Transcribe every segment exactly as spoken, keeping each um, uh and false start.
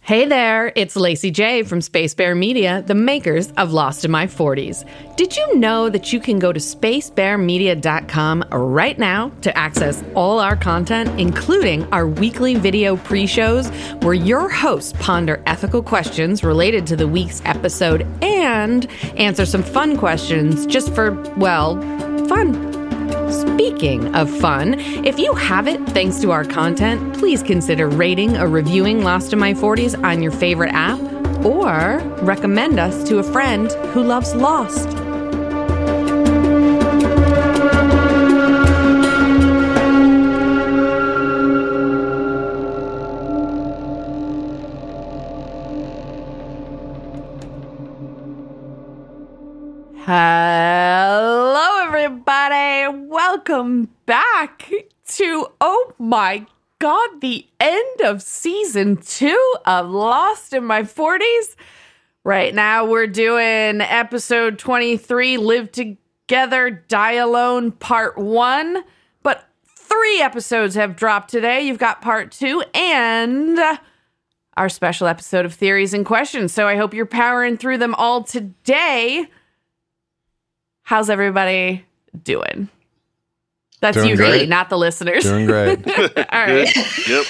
Hey there, it's Lacey J from Space Bear Media, the makers of Lost in My forties. Did you know that you can go to space bear media dot com right now to access all our content, including our weekly video pre-shows where your hosts ponder ethical questions related to the week's episode and answer some fun questions just for, well, fun. Speaking of fun, if you have it thanks to our content, please consider rating or reviewing Lost in My forties on your favorite app, or recommend us to a friend who loves Lost. Hello, everybody. Welcome back to, oh my God, the end of season two of Lost in My forties. Right now, we're doing episode twenty-three, Live Together, Die Alone, part one. But three episodes have dropped today. You've got part two and our special episode of Theories and Questions. So I hope you're powering through them all today. How's everybody doing? That's Doing you, great. really, not the listeners. Doing great. All right. Yep.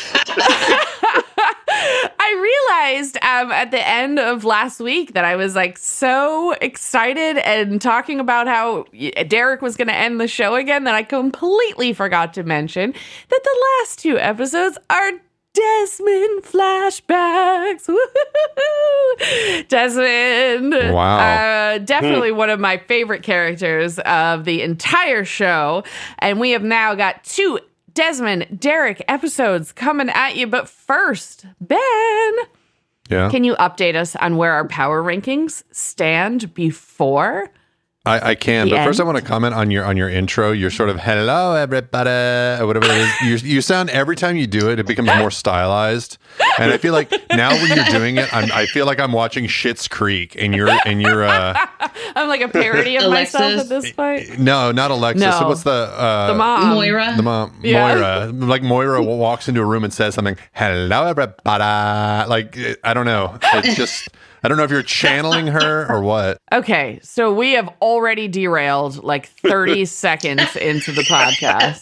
I realized um, at the end of last week that I was like so excited and talking about how Derek was going to end the show again that I completely forgot to mention that the last two episodes are Desmond flashbacks. Woo-hoo-hoo-hoo. Desmond. Wow. Uh, definitely one of my favorite characters of the entire show. And we have now got two Desmond Derek episodes coming at you. But first, Ben, Yeah. can you update us on where our power rankings stand before? I, I can, The but first I end? want to comment on your on your intro. You're sort of hello everybody, or whatever it is. You, you sound every time you do it, it becomes more stylized. And I feel like now when you're doing it, I'm, I feel like I'm watching Schitt's Creek, and you're and you're uh I'm like a parody of myself Alexis. at this point. no, not Alexis. No. So what's the uh, The mom. Moira. The mom, Yeah. Moira. Like Moira walks into a room and says something. Hello everybody. Like I don't know. It's just. I don't know if you're channeling her or what. Okay, so we have already derailed like thirty seconds into the podcast.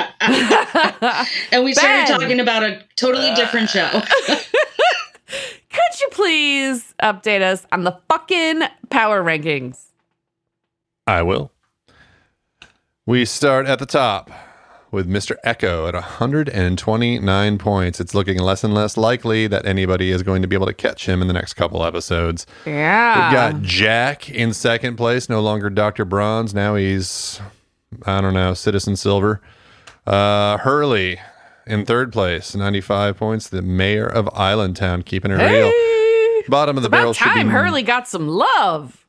And we started Ben. talking about a totally different show. Could you please update us on the fucking power rankings? I will. We start at the top with Mister Echo at one hundred twenty-nine points. It's looking less and less likely that anybody is going to be able to catch him in the next couple episodes. Yeah. We've got Jack in second place, no longer Doctor Bronze. Now he's, I don't know, Citizen Silver. Uh, Hurley in third place, ninety-five points. The mayor of Island Town, keeping it Hey! real. Bottom of the barrel About should be time Hurley got some love.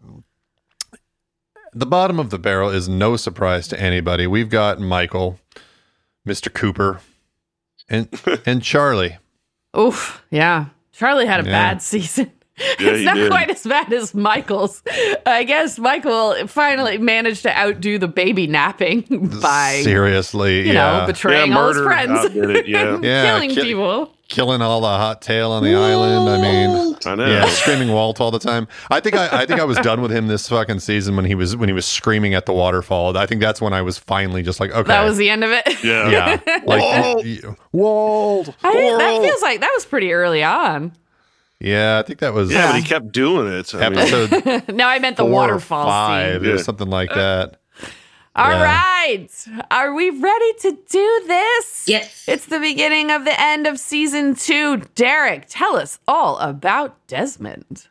The bottom of the barrel is no surprise to anybody. We've got Michael, Mister Cooper, and and Charlie. Oof, yeah. Charlie had a Yeah. bad season. Yeah, It's he not did. quite as bad as Michael's. I guess Michael finally managed to outdo the baby napping by, Seriously, you yeah. know, betraying Yeah, all his murder friends. outdid it, yeah. Yeah, Killing ki- people. Killing all the hot tail on the island. I mean, I know. yeah, screaming Walt all the time. I think I, I think I was done with him this fucking season when he was when he was screaming at the waterfall. I think that's when I was finally just like, okay, That was the end of it. Yeah. yeah, like Walt! y- y- Walt. I think that Walt. feels like that was pretty early on. Yeah, I think that was Yeah, but he kept doing it. I mean, episode No, I meant the four or waterfall five scene. or Yeah. something like that. All Yeah. right. Are we ready to do this? Yes. It's the beginning of the end of season two. Derek, tell us all about Desmond.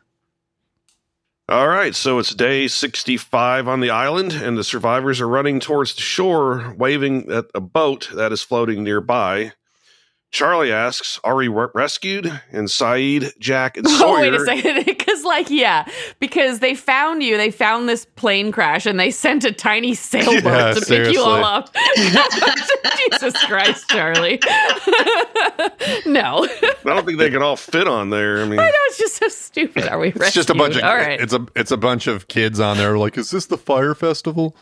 all right, so it's day sixty-five on the island, and the survivors are running towards the shore, waving at a boat that is floating nearby. Charlie asks, are we re- rescued? And Saeed, Jack, and Sawyer... Oh, wait a second. Because, like, yeah, because they found you. They found this plane crash, and they sent a tiny sailboat Yeah, to pick you all seriously. up. Jesus Christ, Charlie. No. I don't think they can all fit on there. I mean, I know, it's just so stupid. Are we rescued? It's just a bunch of All right. it's a it's a bunch of kids on there like, is this the fire festival?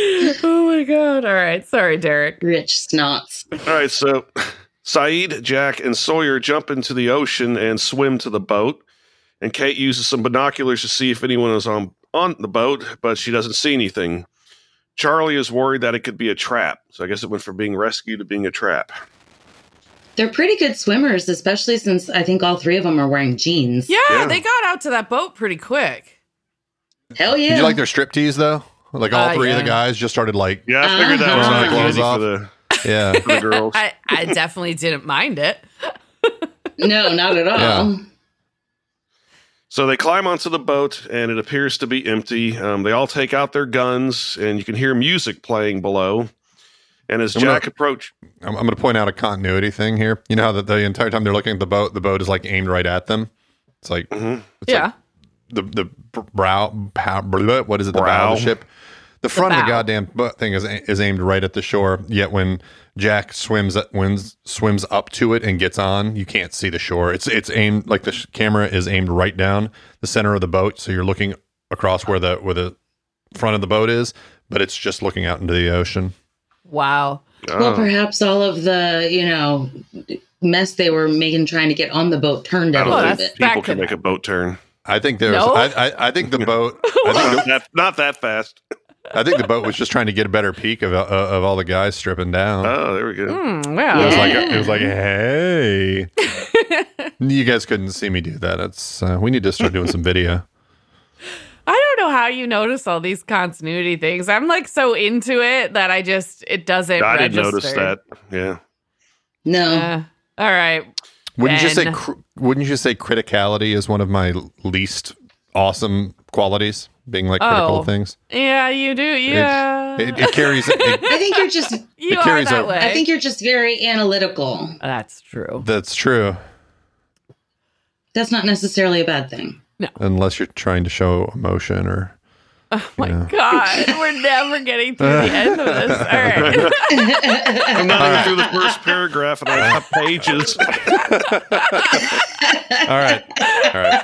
Oh my god. All right. Sorry, Derek. Rich snots. All right, so Saeed, Jack, and Sawyer jump into the ocean and swim to the boat. And Kate uses some binoculars to see if anyone is on, on the boat, but she doesn't see anything. Charlie is worried that it could be a trap. So I guess it went from being rescued to being a trap. They're pretty good swimmers, especially since I think all three of them are wearing jeans. Yeah, Yeah. they got out to that boat pretty quick. Hell yeah. Did you like their striptease though? Like all Uh, three of yeah. the guys just started like, Yeah, I figured that was Uh-huh. not Clothes handy off. for the, yeah. for the girls. I, I definitely didn't mind it. No, not at all. Yeah. So they climb onto the boat, and it appears to be empty. Um, they all take out their guns, and you can hear music playing below. And as I'm gonna- Jack approach, I'm, I'm going to point out a continuity thing here. You know how the, the entire time they're looking at the boat, the boat is like aimed right at them. It's like Mhm. it's Yeah. like the the brow, pow, blah, what is it? The bow Brow. of the ship. The front of the bow. goddamn boat thing is is aimed right at the shore. Yet when Jack swims when swims up to it and gets on, you can't see the shore. It's it's aimed like the sh- camera is aimed right down the center of the boat, so you're looking across where the where the front of the boat is, but it's just looking out into the ocean. Wow. Well, oh, perhaps all of the, you know, mess they were making trying to get on the boat turned I out a don't Oh, little that's- bit. people that can could make a boat turn. I think there's. No? I, I I think the boat. I think Not that, not that fast. I think the boat was just trying to get a better peek of uh, of all the guys stripping down. Oh, there we go. Hmm, well, It was like Yeah. it was like, hey, you guys couldn't see me do that. It's uh, we need to start doing some video. I don't know how you notice all these continuity things. I'm like so into it that I just it doesn't. I didn't register. notice that. Yeah. No. Uh, all right. Wouldn't you say? Ben. Cr- wouldn't you say criticality is one of my least awesome qualities? Being like critical Oh. of things. Yeah, you do. Yeah, It, it carries. It, I think you're just you it are carries that a- way. I think you're just very analytical. that's true. that's true, That's not necessarily a bad thing. unless you're trying to show emotion or. Oh my Yeah. god, we're never getting to the end of this. All right. I'm not even through the first paragraph, and I have pages. All right. All right.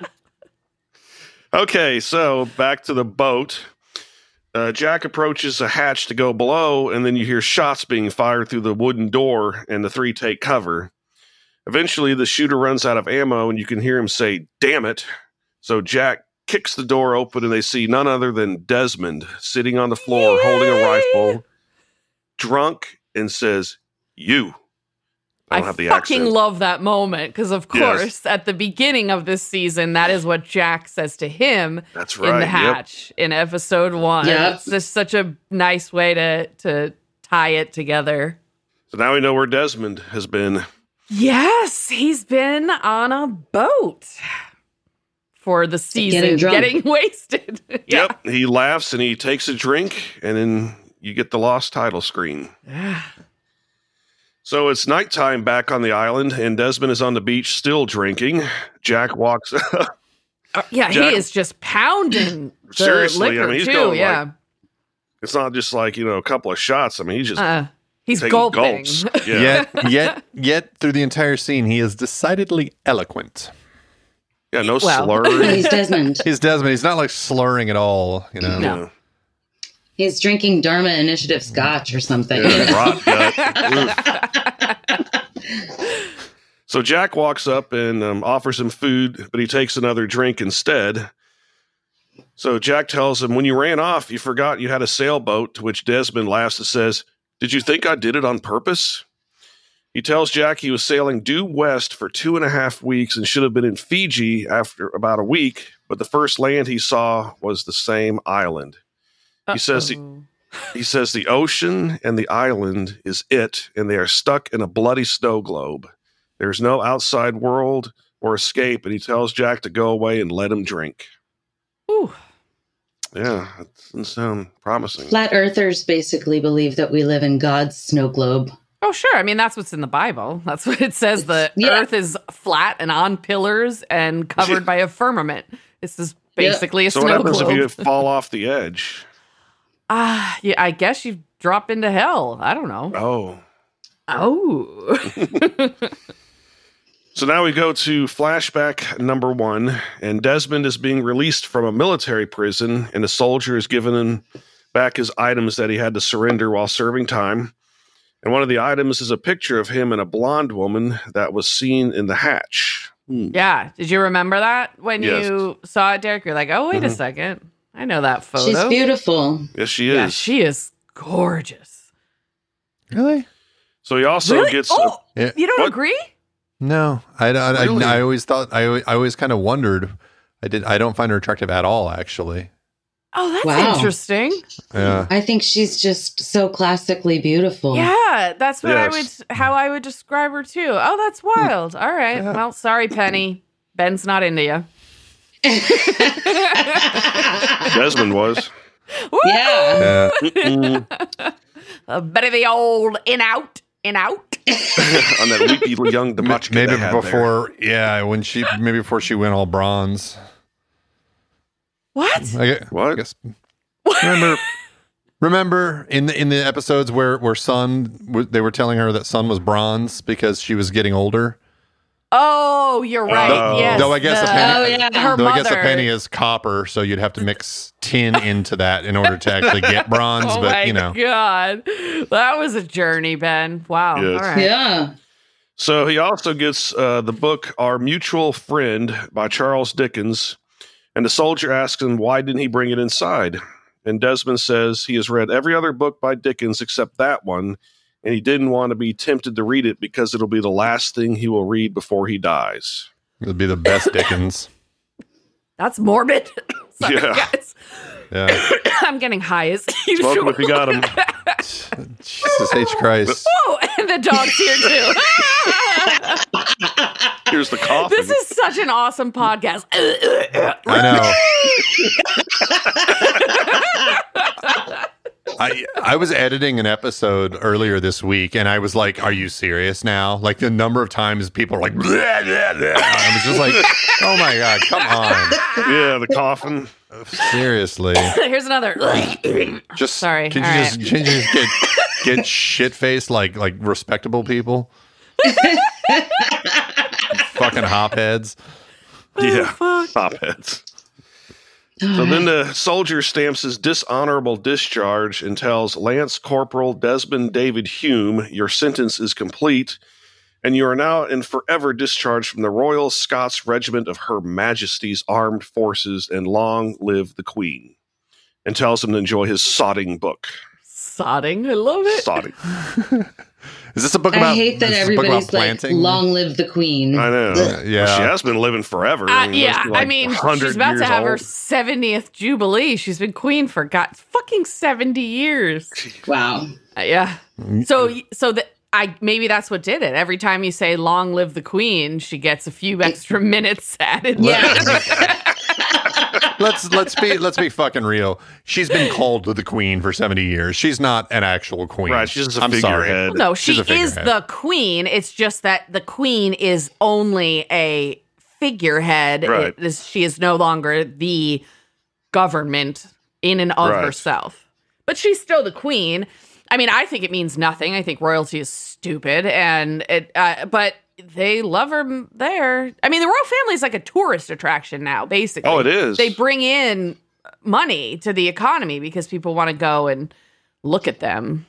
Okay, so back to the boat. Uh, Jack approaches a hatch to go below, and then you hear shots being fired through the wooden door, and the three take cover. Eventually, the shooter runs out of ammo, and you can hear him say, "Damn it." So Jack kicks the door open, and they see none other than Desmond sitting on the floor holding a rifle, drunk, and says, "You." I don't I have the fucking accent. love that moment because, of Yes. course, at the beginning of this season, that is what Jack says to him That's in right. the Yep. hatch in episode one. Yep. It's just such a nice way to to tie it together. So now we know where Desmond has been. Yes, he's been on a boat for the season, Getting drunk. getting wasted. Yeah. Yep. He laughs and he takes a drink, and then you get the lost title screen. So it's nighttime back on the island, and Desmond is on the beach still drinking. Jack walks. Uh, yeah, Jack- he is just pounding the Seriously, I liquor mean, he's too. going, yeah, like, it's not just like, you know, a couple of shots. I mean, he's just uh, he's taking gulping. gulps. Yeah. Yet, yet, yet, through the entire scene, he is decidedly eloquent. Yeah, no Well. No, slurring. he's Desmond. He's Desmond. He's not like slurring at all. You know. No. Yeah. He's drinking Dharma Initiative scotch or something. Yeah, rot gut. Oof. So Jack walks up and um, offers him food, but he takes another drink instead. So Jack tells him, "When you ran off, you forgot you had a sailboat," to which Desmond laughs and says, "Did you think I did it on purpose?" He tells Jack he was sailing due west for two and a half weeks and should have been in Fiji after about a week, but the first land he saw was the same island. He says he- Uh-oh. He says the ocean and the island is it, and they are stuck in a bloody snow globe. There's no outside world or escape, and he tells Jack to go away and let him drink. Ooh. Yeah, that doesn't sound promising. Flat earthers basically believe that we live in God's snow globe. Oh, sure. I mean, that's what's in the Bible. That's what it says. The Yeah. earth is flat and on pillars and covered by a firmament. This is basically a So what snow happens globe. if you fall off the edge? Ah, yeah, I guess you drop into hell. I don't know. Oh. Oh. So now we go to flashback number one, and Desmond is being released from a military prison, and a soldier is given him back his items that he had to surrender while serving time. And one of the items is a picture of him and a blonde woman that was seen in the hatch. Hmm. Yeah. Did you remember that when Yes. you saw it, Derek? You're like, oh, wait a Mhm. second. I know that photo. She's beautiful. Yes, she is. Yeah, she is gorgeous. Really? So he also Really? gets... Oh, Yeah. you don't What? agree? No, I, I, I, Really? I always thought I, always- I always kind of wondered. I did. I don't find her attractive at all, actually. Oh, that's Wow. interesting. Yeah. I think she's just so classically beautiful. Yeah, that's what I Yes. would, how I would describe her too. Oh, that's wild. All right. Yeah. Well, sorry, Penny. Ben's not into you. Desmond was. Yeah. Yeah. Mm-mm. A bit of the old in out, in out. On that weepy young debauch Maybe they had before, yeah, when she maybe before she went all bronze. What? I guess, What? I guess remember remember in the in the episodes where where Sun w- they were telling her that Sun was bronze because she was getting older. Oh, you're right. Though- yes. though I guess the- a penny, Oh, yeah. her though I guess a mother- penny is copper, so you'd have to mix tin into that in order to actually get bronze. Oh but my you know, God. That was a journey, Ben. Wow. Yes. All right. Yeah. So he also gets uh, the book Our Mutual Friend by Charles Dickens. And the soldier asks him, why didn't he bring it inside? And Desmond says he has read every other book by Dickens except that one. And he didn't want to be tempted to read it because it'll be the last thing he will read before he dies. it'd be the best Dickens. That's morbid. Sorry, Yeah. guys. Yeah, I'm getting high as usual. Smoke him if you got him. Jesus H Christ. Oh, and the dog's here too. Here's the coffin. This is such an awesome podcast. I know. I I was editing an episode earlier this week, and I was like, "Are you serious now?" Like the number of times people are like, blah, blah, blah. I was just like, "Oh my god, come on, yeah, the coffin. seriously." Here's another. Just Sorry, Can you all just, can you just get get shit faced like like respectable people? Fucking hopheads. Yeah, Oh, fuck. top heads. So then the soldier stamps his dishonorable discharge and tells Lance Corporal Desmond David Hume, your sentence is complete, and you are now and forever discharged from the Royal Scots Regiment of Her Majesty's Armed Forces, and long live the Queen. And tells him to enjoy his sodding book. Sodding. I love it. Sodding. Is this a book I about? hate that is this a book everybody's about like, planting? long live the queen. I know. Ugh. Yeah. Well, she has been living forever. Uh, must yeah, be like I mean, one hundred she's about to years have her old. seventieth jubilee. She's been queen for God, fucking seventy years. Wow. Uh, yeah. Mm-hmm. So, so that I maybe that's what did it. Every time you say "Long live the Queen," she gets a few extra minutes added. Yeah. let's let's be let's be fucking real. She's been called the queen for seventy years. She's not an actual queen. Right, she's just a I'm sorry. figurehead. No, she She's a is figurehead. the queen. It's just that the queen is only a figurehead. Right. It is, she is no longer the government in and of Right. herself. But she's still the queen. I mean, I think it means nothing. I think royalty is stupid, and it. Uh, but they love her m- there. I mean, the royal family is like a tourist attraction now. Basically, Oh, it is. They bring in money to the economy because people want to go and look at them.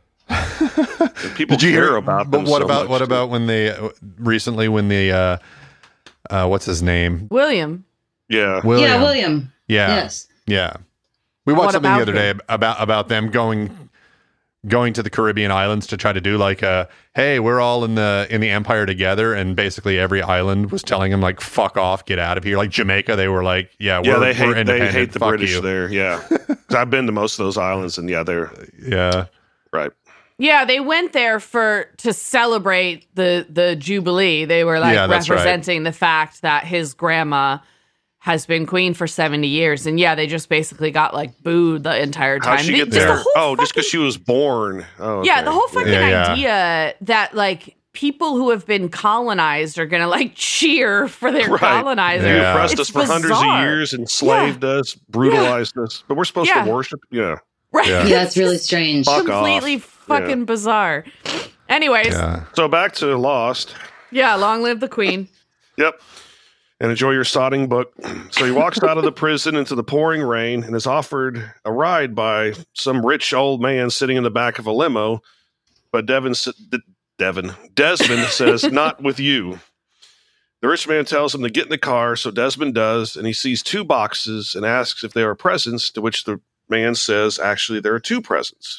People Did you care hear about But them what so about much, what too. about when they uh, recently when the uh, uh, what's his name? William. Yeah. William. Yeah, William. Yeah. Yes. Yeah. We watched What something the about other day him? about about them going going to the Caribbean islands to try to do like a hey, we're all in the in the empire together, and basically every island was telling them like fuck off, get out of here. Like Jamaica, they were like, yeah, Yeah, we're, they we're hate they independent. hate the fuck British you. there. Yeah, 'Cause I've been to most of those islands, and yeah, they're Yeah. right. Yeah, they went there for to celebrate the the jubilee. They were like Yeah, that's right. representing the fact that his grandma has been queen for seventy years, and yeah, they just basically got like booed the entire time. How'd she They- get just the there? whole Oh, just because fucking- she was born. Oh, yeah, okay. the whole fucking Yeah, yeah. idea that like people who have been colonized are gonna like cheer for their Right. colonizers. You Yeah. oppressed It's us for hundreds of bizarre. years, enslaved us, brutalized us, but we're supposed Yeah. to worship. Yeah, Right? Yeah. Yeah, it's really strange. Fuck completely off. fucking Yeah. bizarre. Anyways, yeah. Yeah. So back to Lost. long live the queen. Yep. and enjoy your sodding book. So he walks out of the prison into the pouring rain and is offered a ride by some rich old man sitting in the back of a limo. But Devin, Devin, Desmond says, not with you. The rich man tells him to get in the car, so Desmond does, and he sees two boxes and asks if they are presents, to which the man says, actually, there are two presents.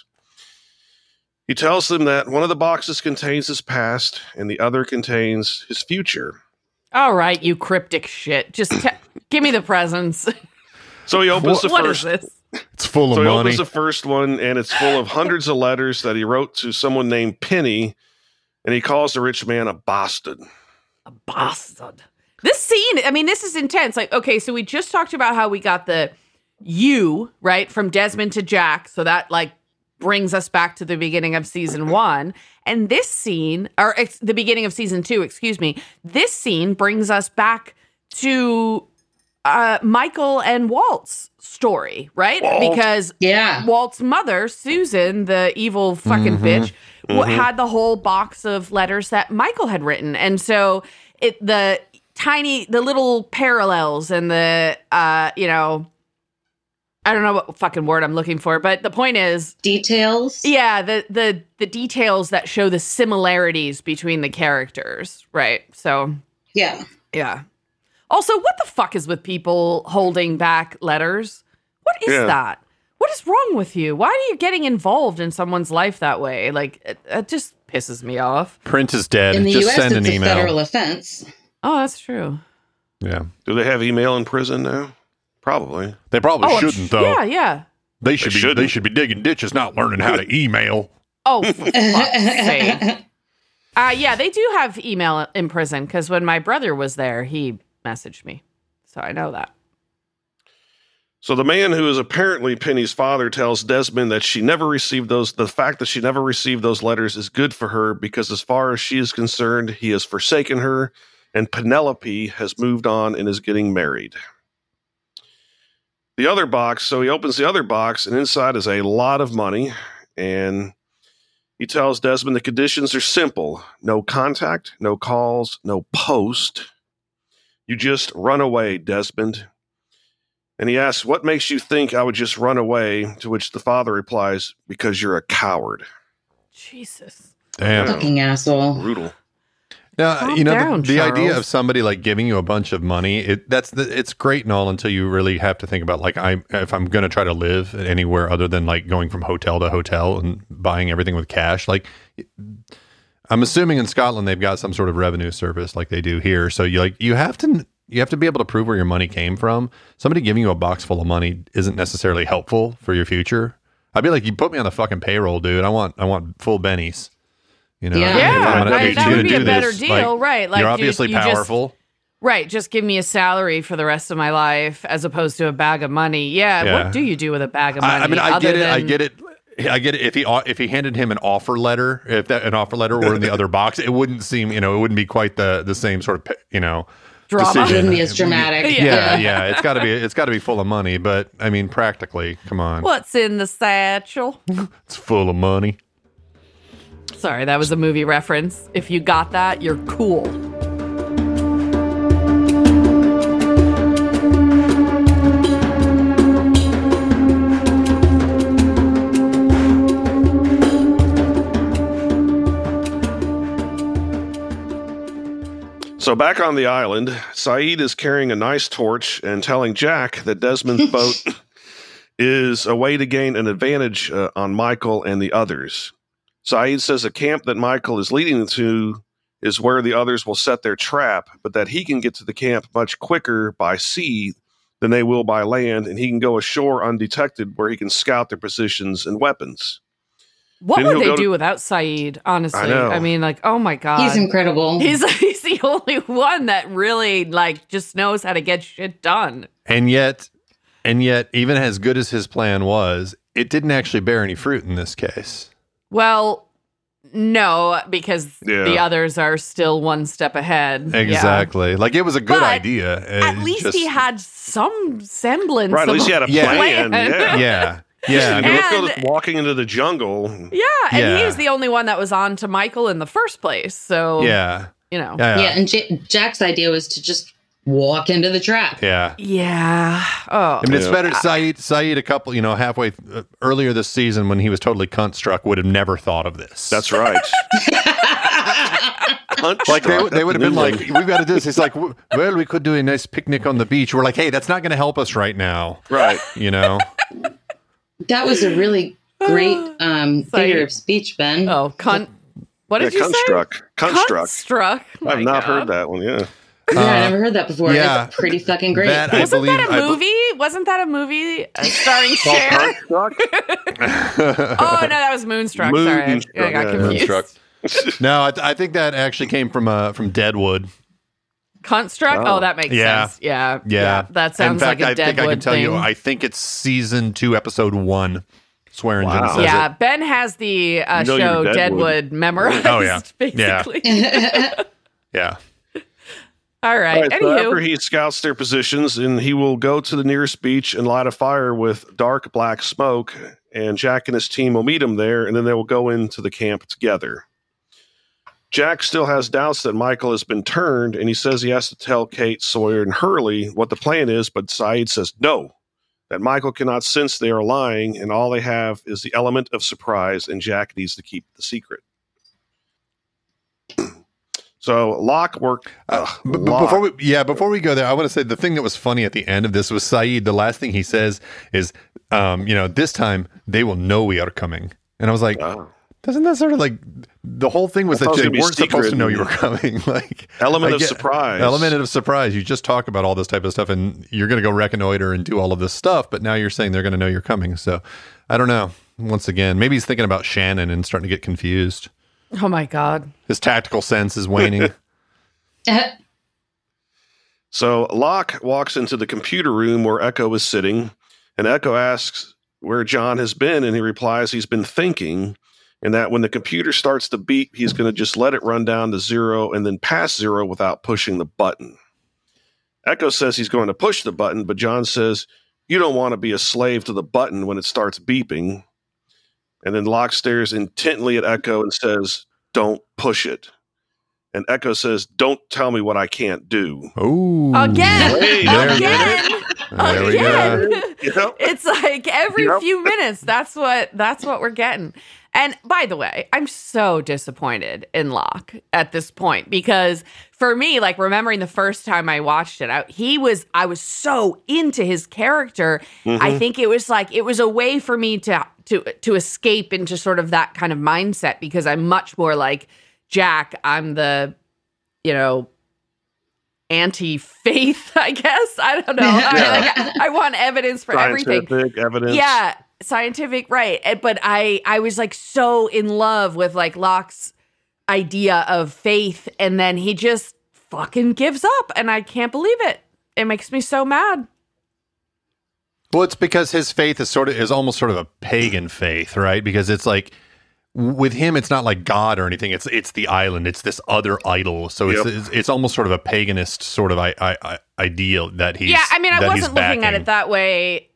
He tells them that one of the boxes contains his past and the other contains his future. All right, you cryptic shit. Just te- give me the presents. So he opens the What first. is this? It's full of So he money. opens the first one, and it's full of hundreds of letters that he wrote to someone named Penny, and he calls the rich man a bastard. A bastard. This scene, I mean, this is intense. Like, okay, so we just talked about how we got the you, right, from Desmond to Jack. So that, like, brings us back to the beginning of season one. And this scene, or ex- the beginning of season two, excuse me, this scene brings us back to uh, Michael and Walt's story, right? Walt. Because Yeah. Walt's mother, Susan, the evil fucking Mm-hmm. bitch, w- Mhm. had the whole box of letters that Michael had written. And so it the tiny, the little parallels and the, uh, you know, I don't know what fucking word I'm looking for, but the point is, Details. yeah, the the the details that show the similarities between the characters, right? So, Yeah. yeah. Also, what the fuck is with people holding back letters? What is Yeah. that? What is wrong with you? Why are you getting involved in someone's life that way? Like, it, it just pisses me off. Print is dead. In the Just U S, send it's an a email. federal offense. Oh, that's true. Yeah. Do they have email in prison now? Probably. They probably Oh, I'm shouldn't, sh- though. Yeah, yeah. They should They be. shouldn't. They should be digging ditches, not learning how to email. Oh, for fuck's sake. Uh, yeah, they do have email in prison because when my brother was there, he messaged me. So I know that. So the man who is apparently Penny's father tells Desmond that she never received those. The fact that she never received those letters is good for her because, as far as she is concerned, he has forsaken her, and Penelope has moved on and is getting married. The other box. So he opens the other box, and inside is a lot of money. And he tells Desmond the conditions are simple: no contact, no calls, no post. You just run away, Desmond. And he asks, what makes you think I would just run away? To which the father replies, because you're a coward. Jesus. Damn. Fucking asshole. Brutal. Now, Calm you know, down, the, the idea Charles. of somebody like giving you a bunch of money, it that's the, it's great and all until you really have to think about, like, I if I'm going to try to live anywhere other than like going from hotel to hotel and buying everything with cash. Like, I'm assuming in Scotland they've got some sort of revenue service like they do here. So you like you have to you have to be able to prove where your money came from. Somebody giving you a box full of money isn't necessarily helpful for your future. I'd be like, you put me on the fucking payroll, dude. I want I want full bennies. You know, Yeah. if Yeah, I'm gonna- right, if that you're would gonna be a do better this, deal, right, like, you're you- obviously you just- powerful. Right. Just give me a salary for the rest of my life as opposed to a bag of money. Yeah. Yeah. What do you do with a bag of money? I, I mean, I other get it. I than- get it. I get it. If he if he handed him an offer letter, if that an offer letter were in the other box, it wouldn't seem, you know, it wouldn't be quite the the same sort of, you know, Drama. decision. Wouldn't be as dramatic. Yeah, yeah. It's got to be it's got to be full of money. But I mean, practically, come on, What's in the satchel? it's full of money. Sorry, that was a movie reference. If you got that, you're cool. So back on the island, Saeed is carrying a nice torch and telling Jack that Desmond's boat is a way to gain an advantage uh, on Michael and the others. Saeed says the camp that Michael is leading to is where the others will set their trap, but that he can get to the camp much quicker by sea than they will by land, and he can go ashore undetected where he can scout their positions and weapons. What Then would he'll they go to- do without Saeed, honestly? I know. I mean, like, oh my God. He's incredible. He's, he's the only one that really, like, just knows how to get shit done. And yet, and yet, even as good as his plan was, it didn't actually bear any fruit in this case. Well, no, because Yeah. the others are still one step ahead. Yeah. Exactly. Like, it was a good But idea. At It's least just- he had some semblance Right, at of least he had a Yeah. plan. Yeah. Yeah. Yeah. I mean, Let's go And- to walking into the jungle. Yeah, and Yeah. he was the only one that was on to Michael in the first place. So, yeah. you know. Yeah. Yeah, and J- Jack's idea was to just walk into the trap. Yeah. Yeah. Oh. I mean, it's Yeah. better. Saeed, Saeed, a couple, you know, halfway uh, earlier this season when he was totally cunt struck, would have never thought of this. That's right. Hunt Like they, struck. they would have That's been a like, new one. we've got to do this. It's like, w- well, we could do a nice picnic on the beach. We're like, hey, that's not going to help us right now. Right. You know? That was a really great um, Sorry. figure of speech, Ben. Oh, cunt. What Yeah, did you say? construct. Construct. Construct. Oh I've my not God. heard that one. Yeah. Yeah, I never heard that before. yeah. It's pretty fucking great. That I Wasn't believe. that a I be- movie? Wasn't that a movie uh, starring Cher? Construct. Oh no, that was Moonstruck. Sorry, I, Moonstruck, I got yeah, confused. Moonstruck. No, I, I think that actually came from uh, from Deadwood. Construct. Oh. Oh, that makes Yeah. sense. Yeah, Yeah, That sounds In fact, like a I think I Deadwood can tell thing. you. I think it's season two, episode one. Swearingen Wow. says yeah, it. Ben has the uh, You know show you're Deadwood. Deadwood. memorized. Oh, yeah. basically. Yeah. All right. All right, so after Anywho, he scouts their positions, and he will go to the nearest beach and light a fire with dark black smoke, and Jack and his team will meet him there, and then they will go into the camp together. Jack still has doubts that Michael has been turned, and he says he has to tell Kate, Sawyer, and Hurley what the plan is, but Saeed says no, that Michael cannot sense they are lying, and all they have is the element of surprise, and Jack needs to keep the secret. So Locke worked. Uh, ugh, b- b- Locke. before we, yeah, before we go there, I want to say the thing that was funny at the end of this was Saeed. The last thing he says is, um, you know, this time they will know we are coming. And I was like, Oh. doesn't that sort of like the whole thing was I thought that it you was gonna be weren't supposed to secret know you and- were coming? Like Element I of get- surprise. Element of surprise. You just talk about all this type of stuff, and you're going to go reconnoiter and do all of this stuff. But now you're saying they're going to know you're coming. So I don't know. Once again, maybe he's thinking about Shannon and starting to get confused. oh my God. His tactical sense is waning. So Locke walks into the computer room where Echo is sitting, and Echo asks where John has been, and he replies he's been thinking, and that when the computer starts to beep, he's going to just let it run down to zero and then pass zero without pushing the button. Echo says he's going to push the button, but John says, you don't want to be a slave to the button when it starts beeping. And then Locke stares intently at Echo and says, don't push it. And Echo says, don't tell me what I can't do. Oh, Again. Wait, there we Again. There we go. Again. Yep. It's like every Yep. few minutes. That's what that's what we're getting. And by the way, I'm so disappointed in Locke at this point because for me, like remembering the first time I watched it, I, he was I was so into his character. I think it was like it was a way for me to to to escape into sort of that kind of mindset because I'm much more like Jack. I'm the, you know, anti-faith, I guess. I don't know. I, like, I want evidence for everything. Scientific evidence. Yeah, scientific, right. And- But I, I was like so in love with like Locke's idea of faith, and then he just fucking gives up, and I can't believe it. It makes me so mad. Well, it's because his faith is sort of is almost sort of a pagan faith, right? Because it's like with him, it's not like God or anything. It's it's the island. It's this other idol. So it's Yep. it's, it's almost sort of a paganist sort of I, I, I, ideal that he's. Yeah, I mean, I that he's wasn't looking at backing. it that way.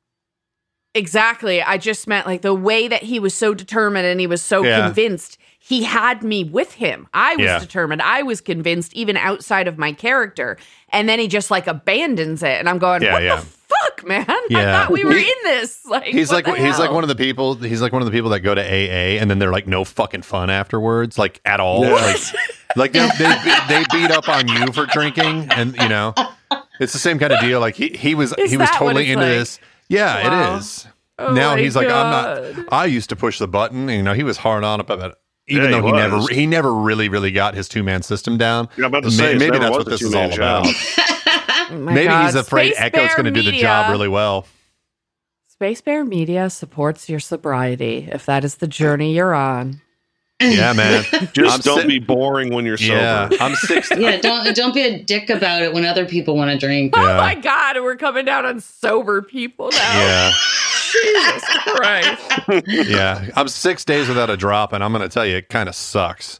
Exactly. I just meant like the way that he was so determined and he was so Yeah. convinced. He had me with him. I was Yeah. determined. I was convinced, even outside of my character. And then he just like abandons it, and I'm going, Yeah, "What yeah. the fuck, man? I Yeah. thought we were He- in this." Like, He's what like the he's like hell? one of the people. He's like one of the people that go to A A and then they're like no fucking fun afterwards, like at all. Yeah. Like like they they they beat up on you for drinking, and you know it's the same kind of deal. Like he he was Is he was that what totally it's into like? this. Yeah, Wow. it is. Oh now my he's like God. I'm not. I used to push the button. And, you know he was hard on about it. Even Yeah, though he he, never was. he never really really got his two man system down. Yeah, I'm about to May- say, it maybe never that's was what a this is two-man all job. about. Oh my Maybe God. he's afraid Space Echo's Bear going to do the Media. job really well. Space Bear Media supports your sobriety if that is the journey you're on. Yeah, man. Just I'm don't sit- be boring when you're sober. Yeah, I'm sixty. Yeah, don't don't be a dick about it when other people want to drink. Oh Yeah. my God, we're coming down on sober people now. Yeah. Jesus Christ. Yeah, I'm six days without a drop, and I'm going to tell you, it kind of sucks.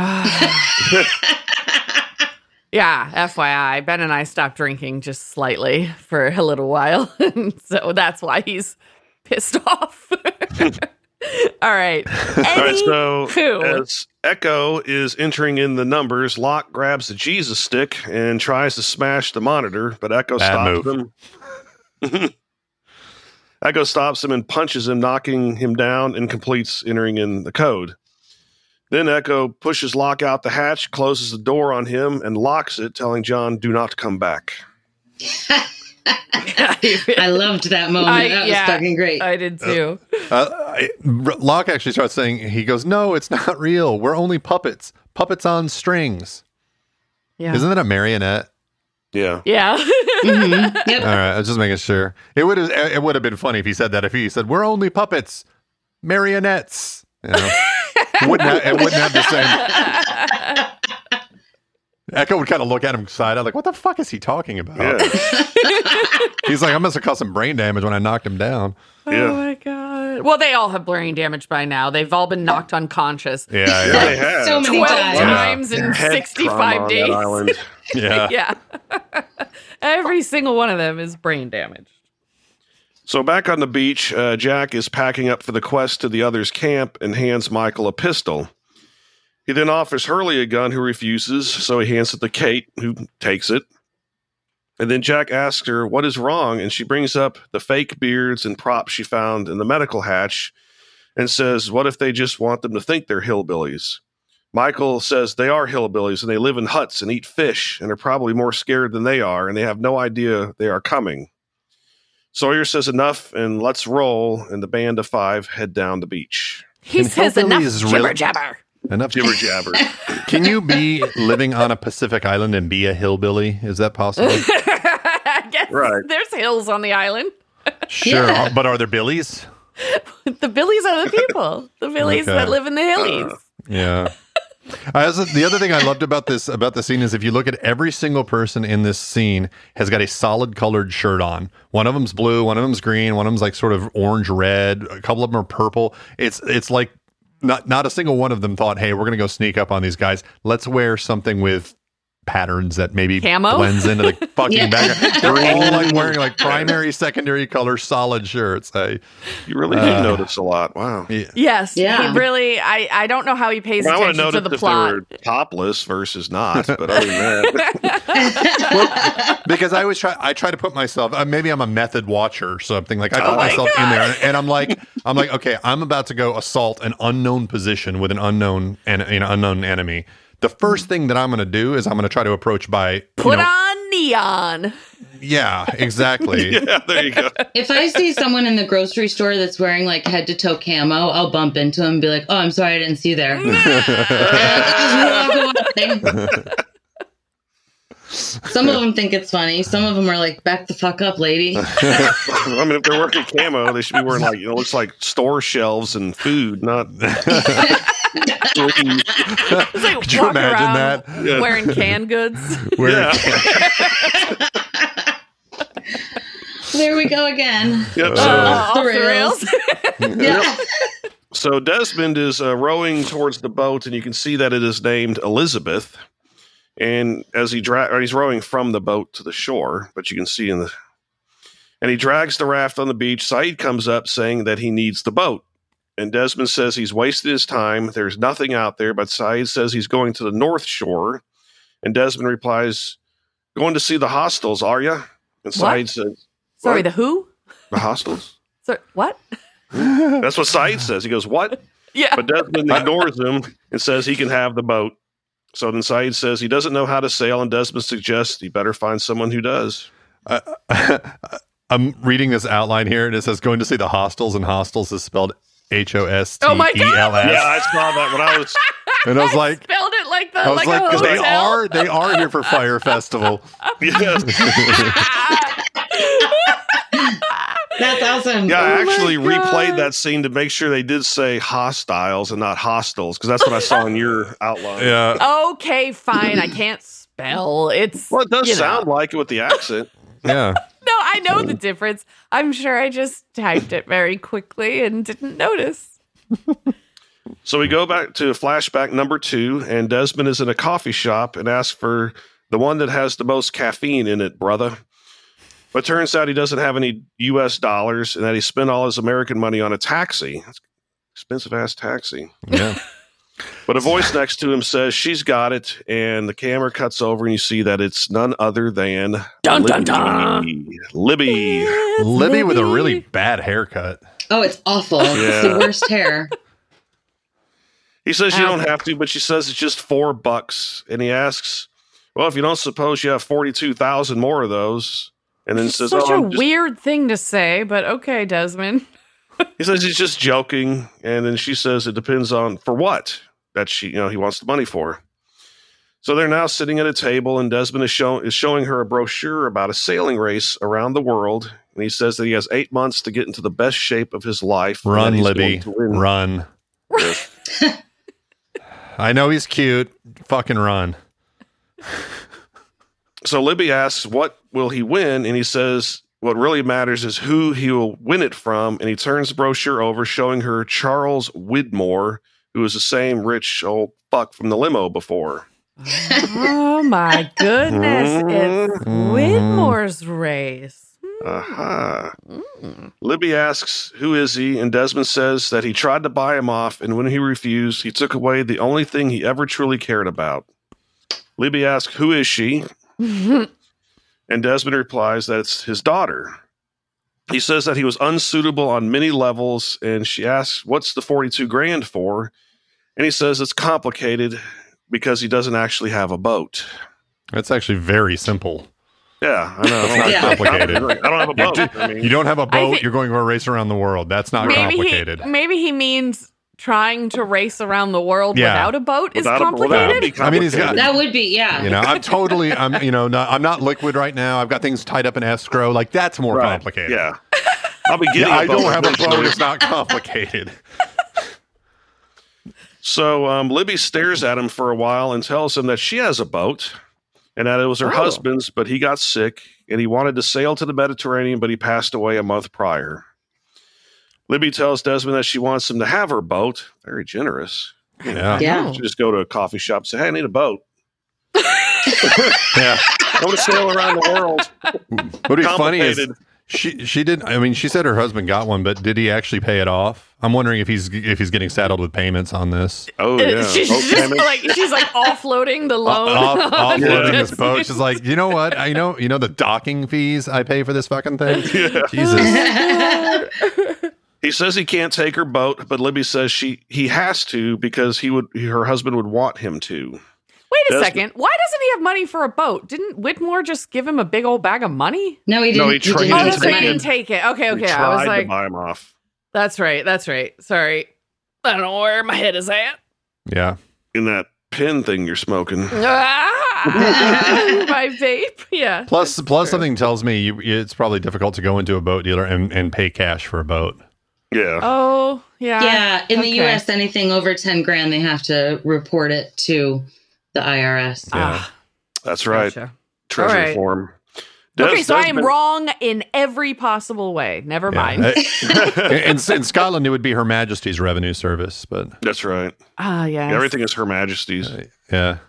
Yeah, F Y I, Ben and I stopped drinking just slightly for a little while. So that's why he's pissed off. All right. All right, so Anywho. as Echo is entering in the numbers, Locke grabs the Jesus stick and tries to smash the monitor, but Echo Bad stops move. him. Echo stops him and punches him, knocking him down, and completes entering in the code. Then Echo pushes Locke out the hatch, closes the door on him, and locks it, telling John, "Do not come back." I loved that moment. I- that was yeah. fucking great. I did too. Uh, I, R- Locke actually starts saying, he goes, "No, it's not real. We're only puppets. Puppets on strings." Yeah. Isn't that a marionette? Yeah. Yeah. Mhm. Yep. All right, I was just making sure. It would have it would have been funny if he said that. If he said, "We're only puppets, marionettes," you know, it wouldn't have, it wouldn't have the same. Echo would kind of look at him side eye, like, "What the fuck is he talking about?" Yeah. He's like, "I must have caused some brain damage when I knocked him down." Oh Yeah. my god. Well, they all have brain damage by now. They've all been knocked unconscious Yeah, Yeah, yeah, they have. So many twelve times. times in Head trauma sixty-five on days. that island. yeah. Yeah. Every single one of them is brain damaged. So back on the beach, uh, Jack is packing up for the quest to the others' camp and hands Michael a pistol. He then offers Hurley a gun, who refuses, so he hands it to Kate, who takes it. And then Jack asks her what is wrong, and she brings up the fake beards and props she found in the medical hatch and says, what if they just want them to think they're hillbillies? Michael says they are hillbillies and they live in huts and eat fish and are probably more scared than they are, and they have no idea they are coming. Sawyer says enough and let's roll, and the band of five head down the beach. He And says enough hillbillies jibber really- jabber. Enough. Jibber jabber. Can you be living on a Pacific island and be a hillbilly? Is that possible? I guess Right. there's hills on the island. Sure, Yeah. but are there billies? The Billies are the people. The Billies Okay. that live in the hillies. Yeah. I also, the other thing I loved about this about the scene is if you look at every single person in this scene has got a solid colored shirt on. One of them's blue, one of them's green, one of them's like sort of orange red, a couple of them are purple. It's it's like not not a single one of them thought, "Hey, we're going to go sneak up on these guys. Let's wear something with patterns that maybe Camo? blends into the fucking Yeah. background." They're all like wearing like primary, secondary color solid shirts. I, You really do Uh, notice a lot. Wow. yeah. Yes. Yeah. He really, I, I don't know how he pays I would have attention to noticed the if plot. they were topless versus not, but other than that, Because I always try, I try to put myself. Uh, maybe I'm a method watcher or something. Like I put Oh my myself in there, and, and I'm like, I'm like, okay, I'm about to go assault an unknown position with an unknown and an unknown enemy. The first thing that I'm going to do is I'm going to try to approach by you Put know- on neon. Yeah, exactly. yeah, there you go. If I see someone in the grocery store that's wearing like head to toe camo, I'll bump into him and be like, "Oh, I'm sorry, I didn't see you there." And just walk away. Some of them think it's funny. Some of them are like, "Back the fuck up, lady." I mean, if they're working camo, they should be wearing like, you know, it looks like store shelves and food, not. It's like Could you walk imagine around that? Yeah. wearing canned goods. Where- Yeah. There we go again. Yep. Uh, So, off the the rails. rails. Yeah. so Desmond is uh, rowing towards the boat, and you can see that it is named Elizabeth. And as he dra- or he's rowing from the boat to the shore, but you can see in the, and he drags the raft on the beach. Saeed comes up saying that he needs the boat, and Desmond says he's wasted his time. There's nothing out there, but Saeed says he's going to the North Shore, and Desmond replies, "Going to see the hostels, are you?" And Saeed says, Sorry, What? the who? "The hostels." Sorry, what? That's what Saeed says. He goes, "What?" Yeah. But Desmond ignores him and says he can have the boat. So then Saeed says he doesn't know how to sail, and Desmond suggests he better find someone who does. I'm reading this outline here, and it says going to see the hostels, and hostels is spelled H O S T Oh my E L S. Yeah, I saw that when I was. And I was like, Spelled it like the I was like, like, a because they hotel. are they are here for Fire Festival. Yes. That's awesome. Yeah, I Oh my actually God. replayed that scene to make sure they did say hostiles and not hostels, because that's what I saw in your outline. Yeah, Okay, fine. I can't spell. It's Well, it does you know. sound like it with the accent. yeah. No, I know the difference. I'm sure I just typed it very quickly and didn't notice. So we go back to flashback number two, and Desmond is in a coffee shop and asks for the one that has the most caffeine in it, brother. But turns out he doesn't have any U S dollars and that he spent all his American money on a taxi. expensive ass taxi. Yeah. But a voice next to him says she's got it, and the camera cuts over, and you see that it's none other than Dun, Libby. dun, dun. Libby. It's Libby with a really bad haircut. Oh, it's awful. It's the worst hair. He says you don't Okay. have to, but she says it's just four bucks. And he asks, well, if you don't suppose you have forty-two thousand more of those. And then says, Such oh, a I'm just, weird thing to say, but okay, Desmond. he says he's just joking. And then she says it depends on for what that she, you know, he wants the money for. So they're now sitting at a table, and Desmond is, show, is showing her a brochure about a sailing race around the world. And he says that he has eight months to get into the best shape of his life. and that Run, he's Libby. going to win. Run. Yes. I know he's cute. Fucking run. So Libby asks, what will he win? And he says, what really matters is who he will win it from. And he turns the brochure over, showing her Charles Widmore, who is the same rich old fuck from the limo before. Oh my goodness. It's Mhm. Widmore's race. Aha. Mm. Libby asks, who is he? And Desmond says that he tried to buy him off, and when he refused, he took away the only thing he ever truly cared about. Libby asks, who is she? And Desmond replies that it's his daughter. He says that he was unsuitable on many levels, and she asks, what's the forty-two grand for? And he says it's complicated because he doesn't actually have a boat. That's actually very simple. Yeah, I know. It's not Yeah. complicated. I don't have a boat. I mean, You don't have a boat, think- you're going for a race around the world. That's not maybe complicated. he maybe he means trying to race around the world Yeah. without a boat is without a- without complicated. be I mean, he's got- complicated. That would be, yeah. You know, I'm totally, I'm, you know, not, I'm not liquid right now. I've got things tied up in escrow. Like, that's more Right. complicated. Yeah. I'll be getting Yeah, a I boat don't have a eventually. boat. It's not complicated. So um, Libby stares at him for a while and tells him that she has a boat and that it was her Oh. husband's, but he got sick and he wanted to sail to the Mediterranean, but he passed away a month prior. Libby tells Desmond that she wants him to have her boat. Very generous. Yeah. Yeah. She just go to a coffee shop and say, hey, I need a boat. Yeah. I want to sail around the world. What'd be funny is Complicated. she, she did. I mean, she said her husband got one, but did he actually pay it off? I'm wondering if he's, if he's getting saddled with payments on this. Oh, yeah. She's Boat just payment. like she's like offloading the loan. Off, on offloading the his boat. She's like, you know what? I know, you know, the docking fees I pay for this fucking thing. Jesus. He says he can't take her boat, but Libby says she he has to because he would her husband would want him to. Wait a Desmond- second. Why doesn't he have money for a boat? Didn't Whitmore just give him a big old bag of money? No, he No, didn't. he he tra- he didn't Oh, didn't that's take the right. take He money. didn't take it. Okay, He okay. I tried was to like, buy him off. that's right. That's right. Sorry. I don't know where my head is at. Yeah. In that pen thing you're smoking. Ah, my vape. Yeah. Plus, plus something tells me you, it's probably difficult to go into a boat dealer and, and pay cash for a boat. Yeah. Oh, yeah. Yeah, in the Okay. U S, anything over ten grand, they have to report it to the I R S. Ah, That's right. gotcha. Treasure All right. form. Okay, Des- so I am Desmond- wrong in every possible way. Never Yeah. mind. in, in Scotland, it would be Her Majesty's Revenue Service, but That's right. Ah, yes. Everything is Her Majesty's. yeah.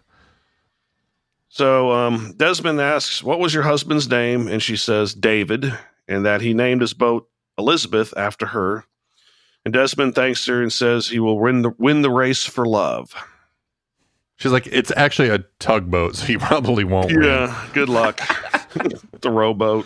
So um, Desmond asks, what was your husband's name? And she says, David, and that he named his boat Elizabeth after her. And Desmond thanks her and says he will win the, win the race for love. She's like, it's actually a tugboat, so you probably won't win. Yeah, good luck. The rowboat.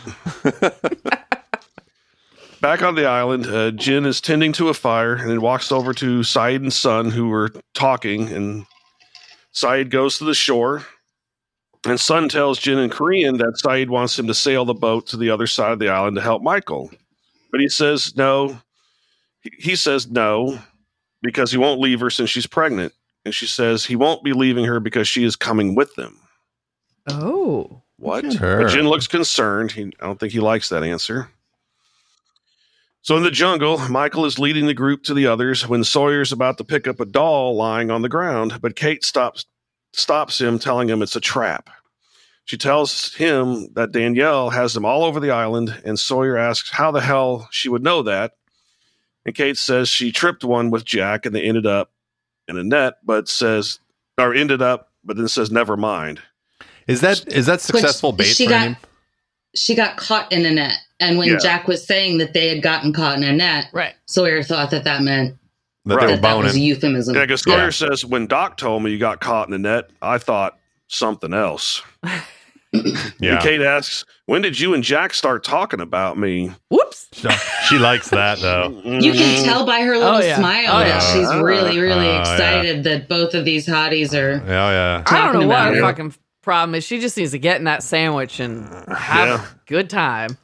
Back on the island, uh, Jin is tending to a fire and then walks over to Saeed and Sun, who were talking. And Saeed goes to the shore. And Sun tells Jin in Korean that Saeed wants him to sail the boat to the other side of the island to help Michael. But he says no. He- He says no because he won't leave her since she's pregnant. And she says he won't be leaving her because she is coming with them. Oh. What? Look at her. But Jin looks concerned. He, I don't think he likes that answer. So in the jungle, Michael is leading the group to the others when Sawyer's about to pick up a doll lying on the ground, but Kate stops stops him, telling him it's a trap. She tells him that Danielle has them all over the island, and Sawyer asks how the hell she would know that. And Kate says she tripped one with Jack, and they ended up in a net, but says or ended up, but then says never mind. Is that is that successful bait she for got- him? She got caught in a net. And when Yeah. Jack was saying that they had gotten caught in a net, Right. Sawyer thought that that meant that Right. they were That, that was a boning. euphemism. Yeah, because Sawyer Yeah. says, when Doc told me you got caught in the net, I thought something else. Yeah, And Kate asks, when did you and Jack start talking about me? Whoops. So, she likes that though. You can tell by her little Oh, yeah. smile Oh, that yeah. she's really, really Oh, yeah. excited that both of these hotties are. Yeah, yeah. I don't know Talking what about her it. fucking problem is. She just needs to get in that sandwich and have Yeah. a good time.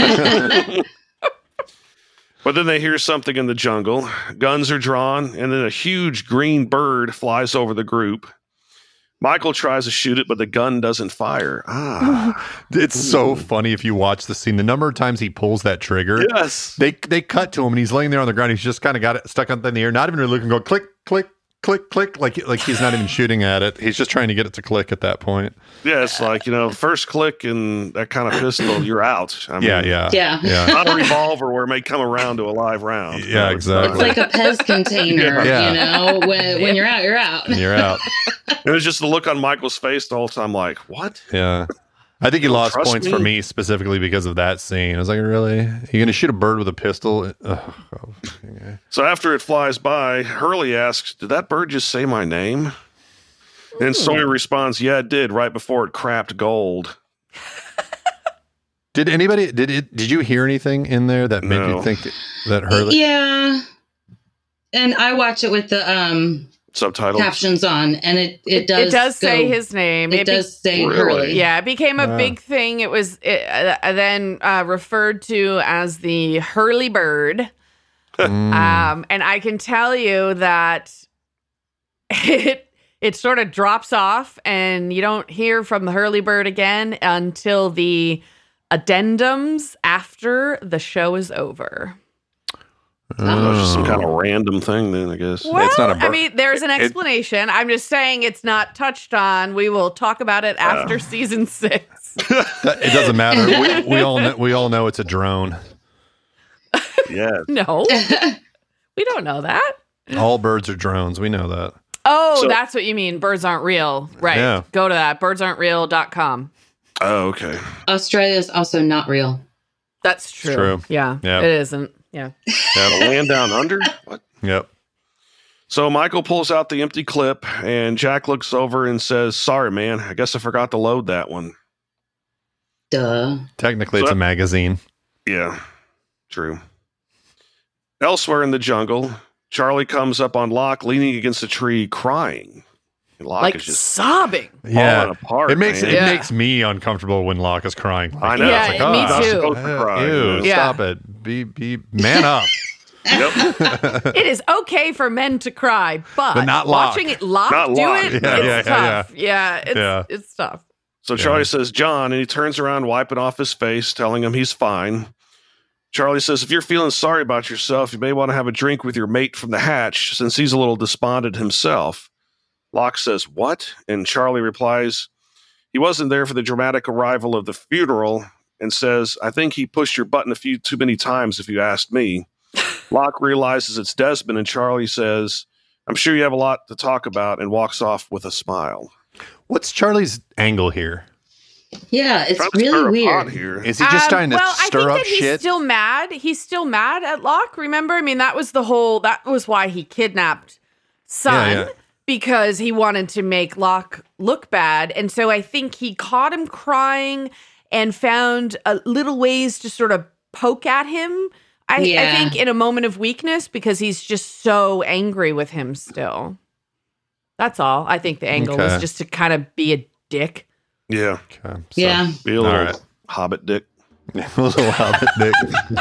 But then they hear something in the jungle. Guns are drawn, and then a huge green bird flies over the group. Michael tries to shoot it, but the gun doesn't fire. Ah. It's so funny if you watch the scene. The number of times he pulls that trigger. Yes. They they cut to him and he's laying there on the ground. He's just kind of got it stuck up in the air, not even really looking. Go click, click, click, click. Like like he's not even shooting at it. He's just trying to get it to click at that point. Yeah, it's like, you know, first click and that kind of pistol, you're out. I mean, Yeah, yeah, Yeah. yeah. Not a revolver where it may come around to a live round. Yeah, No, it's exactly. not. It's like a Pez container, Yeah. you know. When when you're out, you're out. And you're out. It was just the look on Michael's face the whole time, like, what? Yeah. I think he lost trust points me? for me specifically because of that scene. I was like, really? You're going to shoot a bird with a pistol? Ugh. So after it flies by, Hurley asks, did that bird just say my name? And Sawyer responds, yeah, it did, right before it crapped gold. Did anybody, did it, did you hear anything in there that made No. you think that Hurley? Yeah. And I watch it with the um Subtitles. captions on, and it it does It does say go- his name. It, be- does say Really? Hurley. Yeah, it became a Wow. big thing. It was it, uh, then uh, referred to as the Hurley bird. Mm. Um, and I can tell you that it it sort of drops off, and you don't hear from the Hurley bird again until the addendums after the show is over. Oh, it's just some kind of random thing then, I guess. Well, It's not a I bird. mean, there's an It- explanation. I'm just saying it's not touched on. We will talk about it after season six. It doesn't matter. We, we all know, we all know it's a drone. Yeah. No, we don't know that. All birds are drones. We know that. Oh, So- that's what you mean. Birds aren't real. Right. Yeah. Go to that. birds aren't real dot com. Oh, okay. Australia is also not real. That's true. true. Yeah. Yeah. It isn't. Yeah. The land down under? What? Yep. So Michael pulls out the empty clip, and Jack looks over and says, sorry, man. I guess I forgot to load that one. Duh. Technically, So it's a that- magazine. Yeah, true. Elsewhere in the jungle, Charlie comes up on Locke leaning against a tree crying. And Locke Like is just sobbing. Yeah. falling apart. It makes man. it Yeah. makes me uncomfortable when Locke is crying. I know. Yeah, It's like, me oh, I'm too. supposed to Uh, cry. Ew, Yeah. stop it. Be be man up. Yep. It is okay for men to cry, but, But not Locke. watching it Locke Not do Locke. it, Yeah, it's yeah, yeah, tough. Yeah, it's, Yeah. it's tough. So Charlie Yeah. says, John, and he turns around, wiping off his face, telling him he's fine. Charlie says, if you're feeling sorry about yourself, you may want to have a drink with your mate from the hatch, since he's a little despondent himself. Locke says, what? And Charlie replies, he wasn't there for the dramatic arrival of the funeral, and says, I think he pushed your button a few too many times if you asked me. Locke realizes it's Desmond, and Charlie says, I'm sure you have a lot to talk about, and walks off with a smile. What's Charlie's angle here? Yeah, it's Trying to stir really a pot weird. here. Is he just Um, trying to well, I stir think up that he's shit? still mad. He's still mad at Locke. Remember, I mean, that was the whole. That was why he kidnapped Son, Yeah, yeah. because he wanted to make Locke look bad, and so I think he caught him crying and found uh, little ways to sort of poke at him. I, I Yeah. think in a moment of weakness because he's just so angry with him still. That's all. I think the angle Okay. was just to kind of be a dick. Yeah. Okay, so- Yeah. Be a little All right. hobbit dick. A little hobbit dick.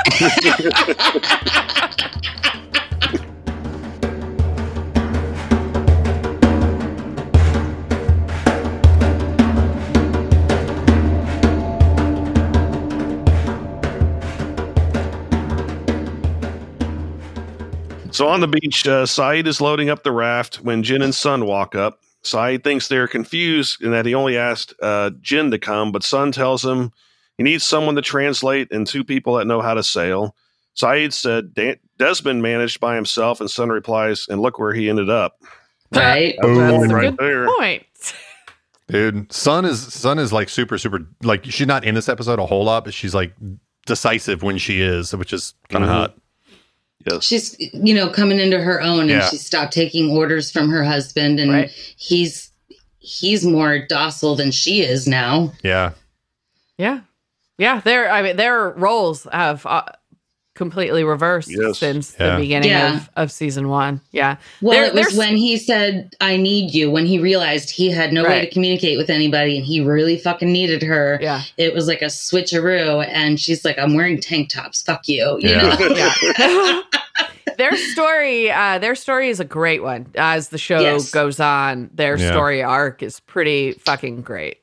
So on the beach, uh, Saeed is loading up the raft when Jin and Sun walk up. Saeed thinks they're confused and that he only asked uh, Jin to come, but Sun tells him he needs someone to translate and two people that know how to sail. Saeed said De- Desmond managed by himself, and Sun replies, and look where he ended up. Right? That's the Boom. point That's a right good there. point. Dude, Sun is Sun is like super super like she's not in this episode a whole lot, but she's like decisive when she is, which is kind of Mhm. hot. Yes. She's, you know, coming into her own, and Yeah. she stopped taking orders from her husband, and Right. he's he's more docile than she is now. Yeah. Yeah. Yeah. Their, I mean, their roles have uh, completely reversed Yes. since Yeah. the beginning Yeah. of, of season one. Yeah. Well, There- it was there's- when he said, "I need you," when he realized he had no way Right. to communicate with anybody, and he really fucking needed her. Yeah. It was like a switcheroo, and she's like, "I'm wearing tank tops. Fuck you." You Yeah. know? Yeah. Their story, uh, their story is a great one. As the show Yes. goes on, their Yeah. story arc is pretty fucking great.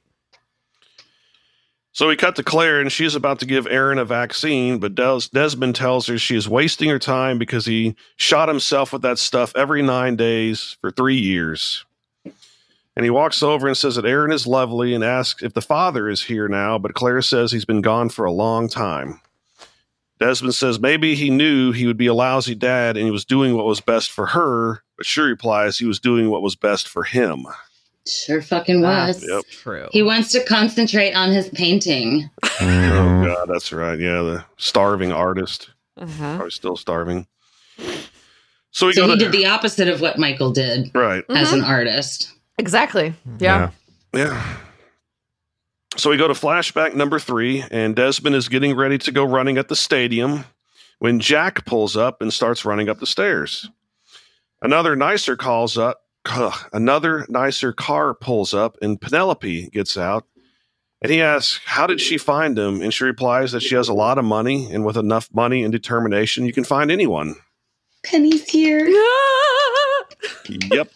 So we cut to Claire, and she's about to give Aaron a vaccine, but Des- Desmond tells her she is wasting her time because he shot himself with that stuff every nine days for three years. And he walks over and says that Aaron is lovely and asks if the father is here now, but Claire says he's been gone for a long time. Desmond says maybe he knew he would be a lousy dad and he was doing what was best for her, but she replies he was doing what was best for him. Sure fucking was. Yep. True. He wants to concentrate on his painting. Mhm. Oh, God, that's right. Yeah, the starving artist. Uh-huh. Probably still starving. So we So go he to, did the opposite of what Michael did right. as Mm-hmm. an artist. Exactly. Yeah. Yeah. So we go to flashback number three, and Desmond is getting ready to go running at the stadium when Jack pulls up and starts running up the stairs. Another nicer calls up. Ugh, another nicer car pulls up, and Penelope gets out. And he asks, how did she find him? And she replies that she has a lot of money, and with enough money and determination, you can find anyone. Penny's here. Yep.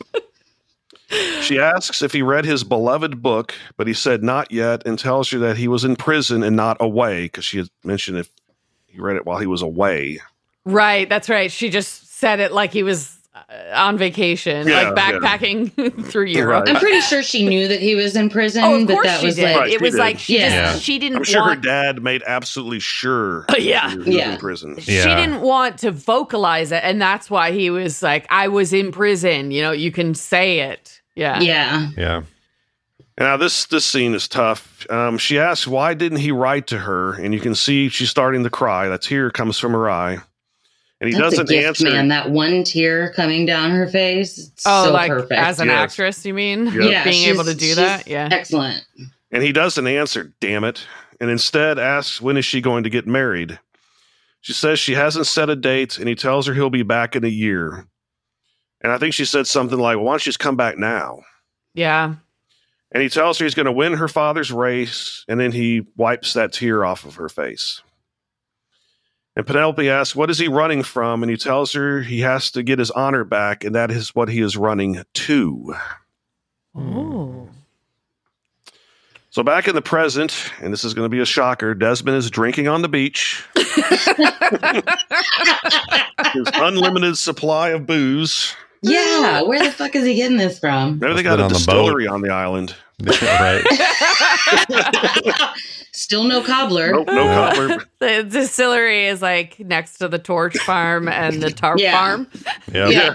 She asks if he read his beloved book, but he said not yet, and tells her that he was in prison and not away, because she had mentioned if he read it while he was away. Right. That's right. She just said it like he was uh, on vacation, Yeah, like backpacking through Europe. Right. I'm pretty sure she knew that he was in prison, Oh, of but course that she was did. like, Right, it she was did. like she Yeah. just she didn't I'm sure her want. dad made absolutely sure Yeah. he was Yeah. in prison. She Yeah. didn't want to vocalize it, and that's why he was like, "I was in prison." You know, you can say it. Yeah. yeah. Yeah. Now, this this scene is tough. Um, she asks, why didn't he write to her? And you can see she's starting to cry. That tear comes from her eye. And he That's doesn't a gift, answer. man. That one tear coming down her face. It's Oh, so like perfect. as an Yes. actress, you mean? Yeah. yeah, Being she's- able to do she's that. Yeah. Excellent. And he doesn't answer, damn it. And instead asks, when is she going to get married? She says she hasn't set a date, and he tells her he'll be back in a year. And I think she said something like, why don't you just come back now? Yeah. And he tells her he's going to win her father's race, and then he wipes that tear off of her face. And Penelope asks, what is he running from? And he tells her he has to get his honor back, and that is what he is running to. Oh. So back in the present, and this is going to be a shocker, Desmond is drinking on the beach. His unlimited supply of booze. Yeah. Where the fuck is he getting this from? Maybe they Must got been a on the distillery on the island. Right. Still no cobbler. Nope, no Yeah. cobbler. The distillery is like next to the torch farm and the tarp Yeah. farm. Yep.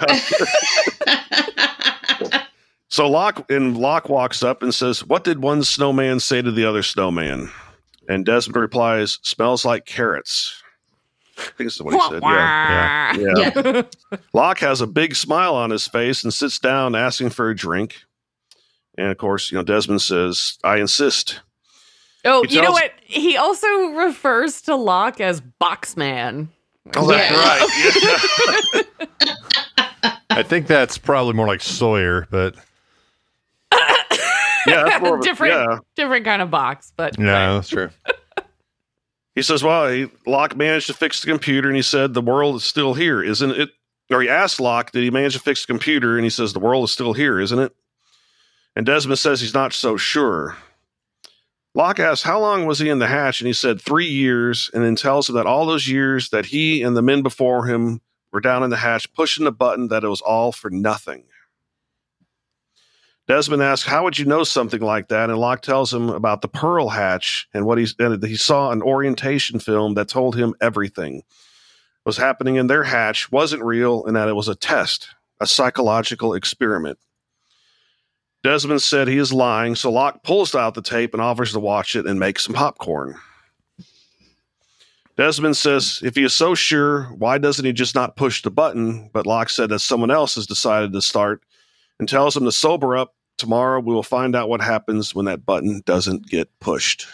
Yeah. So Locke and Locke walks up and says, what did one snowman say to the other snowman? And Desmond replies, smells like carrots. I think this is what he said. Yeah. Yeah. Yeah. Locke has a big smile on his face and sits down asking for a drink. And of course, you know, Desmond says, I insist. Oh, He you know tells- what? He also refers to Locke as Boxman. Oh, that's Yeah. right. Yeah. I think that's probably more like Sawyer, but Yeah, that's more of a, different, yeah. different kind of box, but yeah, that's true. He says, well, he, Locke managed to fix the computer, and he said, the world is still here, isn't it? Or he asked Locke, did he manage to fix the computer? And he says, the world is still here, isn't it? And Desmond says he's not so sure. Locke asks, how long was he in the hatch? And he said, three years, and then tells him that all those years that he and the men before him were down in the hatch pushing the button, that it was all for nothing. Desmond asks, how would you know something like that? And Locke tells him about the Pearl Hatch and what he's, and he saw an orientation film that told him everything was happening in their hatch wasn't real, and that it was a test, a psychological experiment. Desmond said he is lying, so Locke pulls out the tape and offers to watch it and make some popcorn. Desmond says, if he is so sure, why doesn't he just not push the button? But Locke said that someone else has decided to start and tells him to sober up. Tomorrow we will find out what happens when that button doesn't get pushed.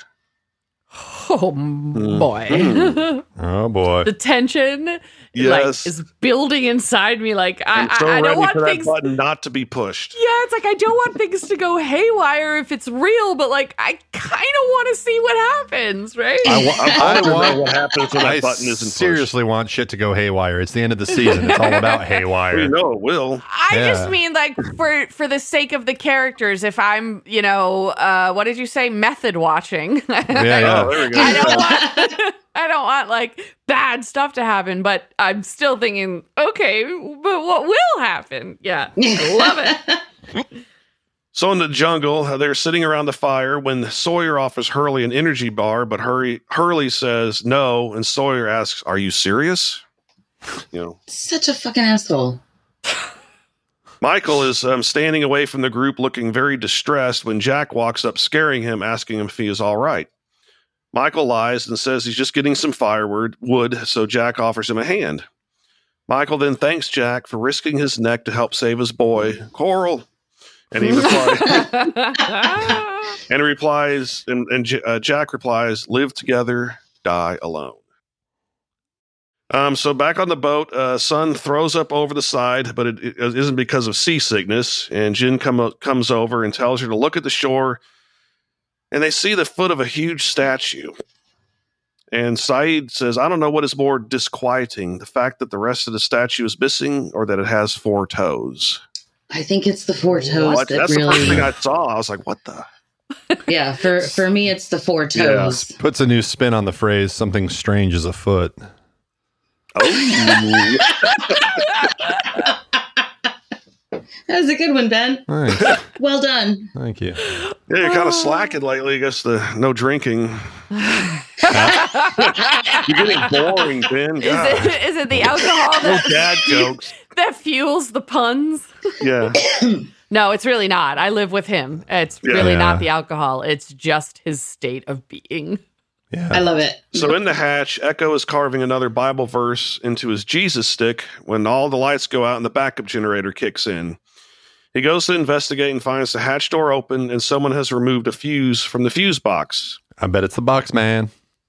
Oh, boy. Mm-hmm. Oh, boy. The tension Yes. like, is building inside me. Like, I, I'm so I, I ready don't want for things... that button not to be pushed. Yeah, it's like I don't want things to go haywire if it's real, but like I kind of want to see what happens, right? I, wa- I, I want want- to know what happens when that I button isn't pushed. seriously want shit to go haywire. It's the end of the season. It's all about haywire. We know it will. I Yeah. just mean like for for the sake of the characters, if I'm, you know, uh, what did you say, method watching? Yeah, yeah. Oh, there we go. I don't want I don't want like bad stuff to happen, but I'm still thinking, okay, but what will happen? Yeah, I love it. So in the jungle, uh, they're sitting around the fire when Sawyer offers Hurley an energy bar, but Hurley, Hurley says no, and Sawyer asks, "Are you serious?" You know, Such a fucking asshole. Michael is um, standing away from the group, looking very distressed when Jack walks up, scaring him, asking him if he is all right. Michael lies and says he's just getting some firewood, wood, so Jack offers him a hand. Michael then thanks Jack for risking his neck to help save his boy, Coral. And he replies, and he replies, and, and J- uh, Jack replies, "Live together, die alone." Um, so back on the boat, uh, Sun throws up over the side, but it, it isn't because of seasickness. And Jin come, comes over and tells her to look at the shore, and they see the foot of a huge statue. And Saeed says, "I don't know what is more disquieting, the fact that the rest of the statue is missing or that it has four toes." I think it's the four toes What? that That's the first thing really. I saw. I was like, what the? Yeah, for for me, it's the four toes. Puts a new spin on the phrase, something strange is afoot. Oh. That was a good one, Ben. Thanks. Well done. Thank you. Yeah, you're kind of slacking lately. I guess the no drinking. You're getting boring, Ben. Is God. it is it the alcohol No that dad jokes. that fuels the puns? Yeah. No, it's really not. I live with him. It's Yeah. really Yeah. not the alcohol. It's just his state of being. Yeah. I love it. So in the hatch, Echo is carving another Bible verse into his Jesus stick when all the lights go out and the backup generator kicks in. He goes to investigate and finds the hatch door open and someone has removed a fuse from the fuse box. I bet it's the box man.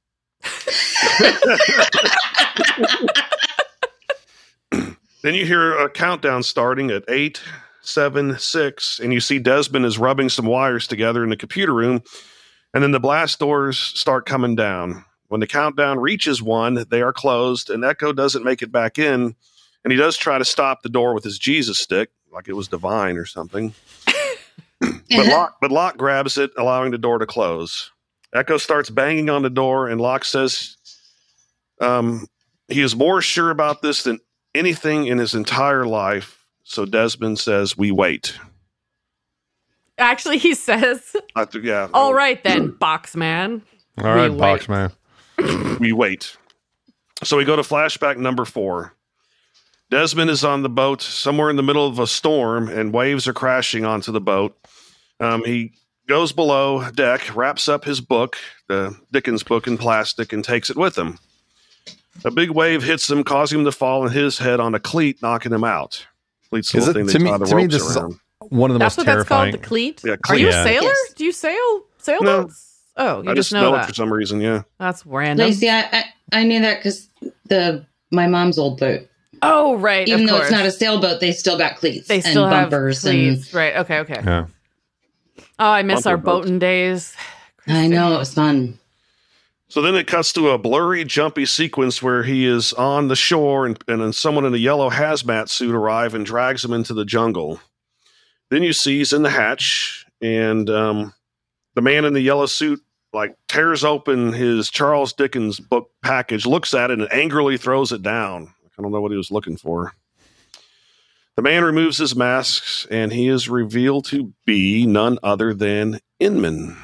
Then you hear a countdown starting at eight, seven, six, and you see Desmond is rubbing some wires together in the computer room, and then the blast doors start coming down. When the countdown reaches one, they are closed, and Echo doesn't make it back in, and he does try to stop the door with his Jesus stick, like it was divine or something. but, Locke, but Locke grabs it, allowing the door to close. Echo starts banging on the door, and Locke says um, he is more sure about this than anything in his entire life. So Desmond says, "We wait." Actually, he says, I th- yeah. "All right then, box man." All right, We box wait. man. We wait. So we go to flashback number four. Desmond is on the boat somewhere in the middle of a storm, and waves are crashing onto the boat. Um, he goes below deck, wraps up his book, the Dickens book, in plastic, and takes it with him. A big wave hits him, causing him to fall on his head on a cleat, knocking him out. Cleat's the Is little it, thing to they me, tie the to me, ropes this is around. one of the That's most what that's called, terrifying. the cleat. Yeah, Are cleat. you a Yeah. sailor? Yes. Do you sail No. sailboats? Oh, you I just, just know, know it that. for some reason, yeah. That's random. Lacey, I, I, I knew that because the my mom's old boat. Oh, right. Even of though course. it's not a sailboat, they still got cleats they still and have bumpers. cleats. Right. Okay. Okay. Yeah. Oh, I miss Bumper our boats. boating days. And I know it was fun. So then it cuts to a blurry, jumpy sequence where he is on the shore and, and then someone in a yellow hazmat suit arrive and drags him into the jungle. Then you see he's in the hatch, and um, the man in the yellow suit like tears open his Charles Dickens book package, looks at it, and angrily throws it down. I don't know what he was looking for. The man removes his masks, and he is revealed to be none other than Inman.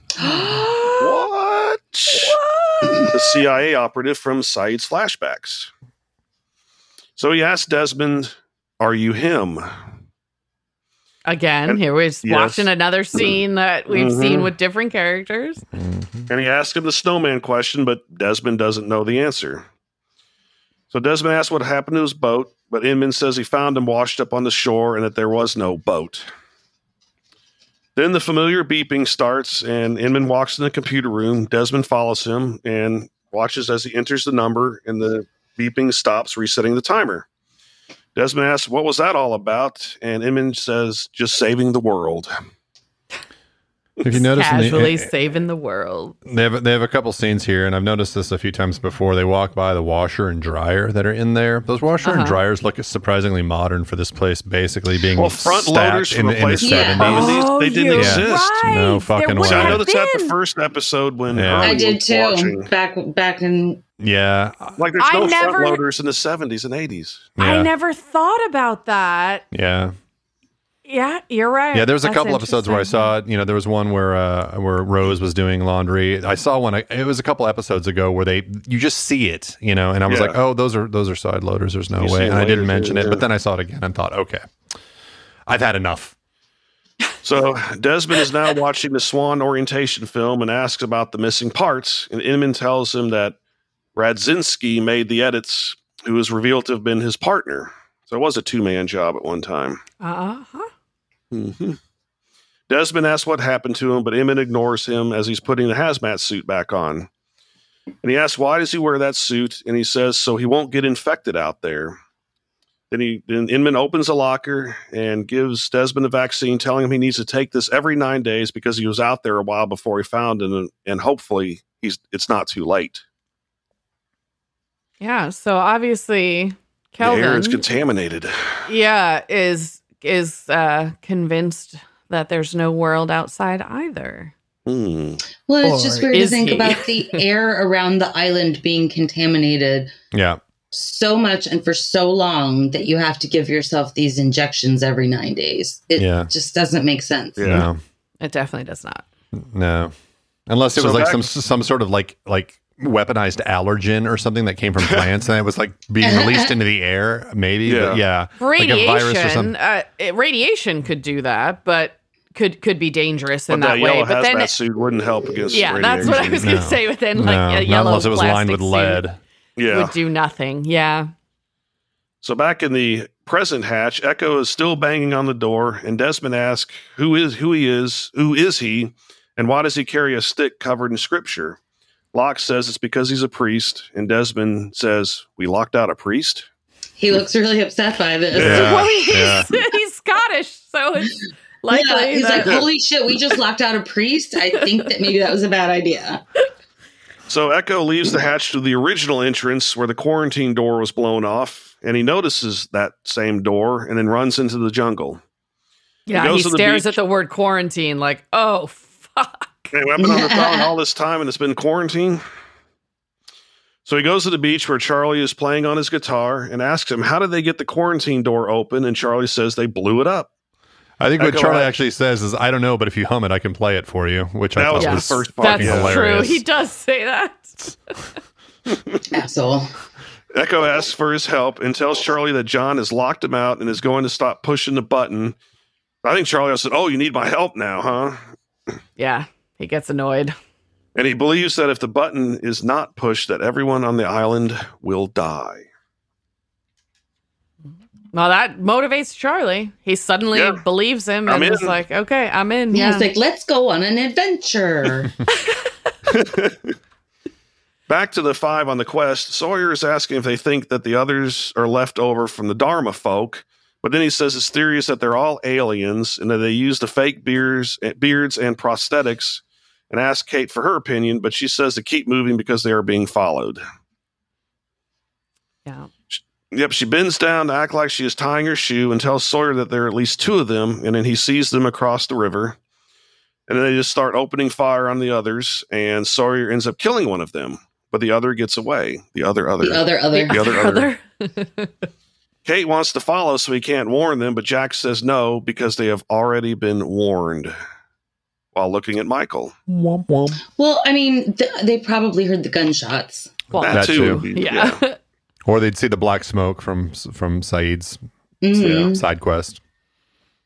What? The C I A operative from Saeed's flashbacks. So he asked Desmond, "Are you him?" Again, And- here we're yes. watching another scene that we've Mhm. seen with different characters. And he asks him the snowman question, but Desmond doesn't know the answer. So Desmond asks what happened to his boat, but Inman says he found him washed up on the shore and that there was no boat. Then the familiar beeping starts, and Inman walks in the computer room. Desmond follows him and watches as he enters the number, and the beeping stops, resetting the timer. Desmond asks, what was that all about? And Inman says, just saving the world. If you notice, in the- Casually saving the world. They have they have a couple scenes here, and I've noticed this a few times before. They walk by the washer and dryer that are in there. Those washer and Uh-huh. dryers look surprisingly modern for this place, basically being Well, front stacked loaders in, from the- a in the place Yeah. seventies. Oh, they didn't you're exist. Right. No fucking There way. would See, I know have that's at the been. first episode when Yeah. Hurley I did was too. watching. Back back in Yeah, Like there's I no never- front loaders in the seventies and eighties. yeah, I never thought about that. yeah. Yeah, you're right. Yeah, there was a That's couple episodes where I interesting. saw it. You know, there was one where uh, where Rose was doing laundry. I saw one. It was a couple episodes ago where they you just see it. You know, and I was Yeah. like, oh, those are those are side loaders. There's no You see way. it And I didn't later, mention too, it, yeah. but then I saw it again and thought, okay, I've had enough. So Desmond is now watching the Swan orientation film and asks about the missing parts. And Inman tells him that Radzinski made the edits, who is revealed to have been his partner. So it was a two-man job at one time. Uh-huh. Mm-hmm. Desmond asks what happened to him, but Inman ignores him as he's putting the hazmat suit back on. And he asks, why does he wear that suit? And he says, so he won't get infected out there. Then he then Inman opens a locker and gives Desmond a vaccine, telling him he needs to take this every nine days because he was out there a while before he found it, and, and hopefully he's it's not too late. Yeah, so obviously The air is Kelvin contaminated. yeah, is is uh convinced that there's no world outside either. Hmm. well, it's just Or weird to is think he? about the air around the island being contaminated Yeah, so much and for so long that you have to give yourself these injections every nine days. It Yeah. just doesn't make sense. Yeah. no, It definitely does not. no, unless it So was like back- some some sort of like like weaponized allergen or something that came from plants and it was like being released into the air. Maybe, but yeah, like a virus or Radiation, something. uh, it- radiation could do that, but could could be dangerous in But that that way. yellow But then, hazmat suit wouldn't help against yeah, that's what I was radiation. going to No. say. But then, like no, a not yellow unless it was lined with plastic lead. suit Yeah. would do nothing. Yeah. So back in the present hatch, Echo is still banging on the door, and Desmond asks who is who he is, who is he, and why does he carry a stick covered in scripture? Locke says it's because he's a priest, and Desmond says, we locked out a priest? He looks really upset by this. Yeah. Well, he's, yeah. he's Scottish, so it's likely. Yeah, he's that- like, holy shit, we just locked out a priest. I think that maybe that was a bad idea. So Echo leaves the hatch to the original entrance where the quarantine door was blown off, and he notices that same door and then runs into the jungle. yeah, goes he to the stares beach. at the word quarantine like, oh, fuck. Hey, I've been on the phone all this time and it's been quarantine. So he goes to the beach where Charlie is playing on his guitar and asks him, how did they get the quarantine door open? And Charlie says they blew it up. I think what Echo Charlie asks- actually says is, I don't know, but if you hum it, I can play it for you, which I That thought was was the first part. That's Yeah. hilarious. true. He does say that. Asshole. Echo asks for his help and tells Charlie that John has locked him out and is going to stop pushing the button. I think Charlie said, oh, you need my help now, huh? Yeah, he gets annoyed. And he believes that if the button is not pushed, that everyone on the island will die. Well, that motivates Charlie. He suddenly Yeah. believes him I'm and is in. like, okay, I'm in. Yeah, Yeah. he's like, let's go on an adventure. Back to the five on the quest, Sawyer is asking if they think that the others are left over from the Dharma folk, but then he says his theory is that they're all aliens and that they use the fake beards, beards and prosthetics, and asks Kate for her opinion, but she says to keep moving because they are being followed. yeah. Yep, she bends down to act like she is tying her shoe and tells Sawyer that there are at least two of them, and then he sees them across the river. And then they just start opening fire on the others, and Sawyer ends up killing one of them, but the other gets away. The other other. the other, other. The other other. Other? Kate wants to follow so he can't warn them, but Jack says no because they have already been warned while looking at Michael. Womp womp. Well, I mean, th- they probably heard the gunshots. Well, that, that too. too. would be- yeah. Or they'd see the black smoke from from Saeed's Mhm. side quest.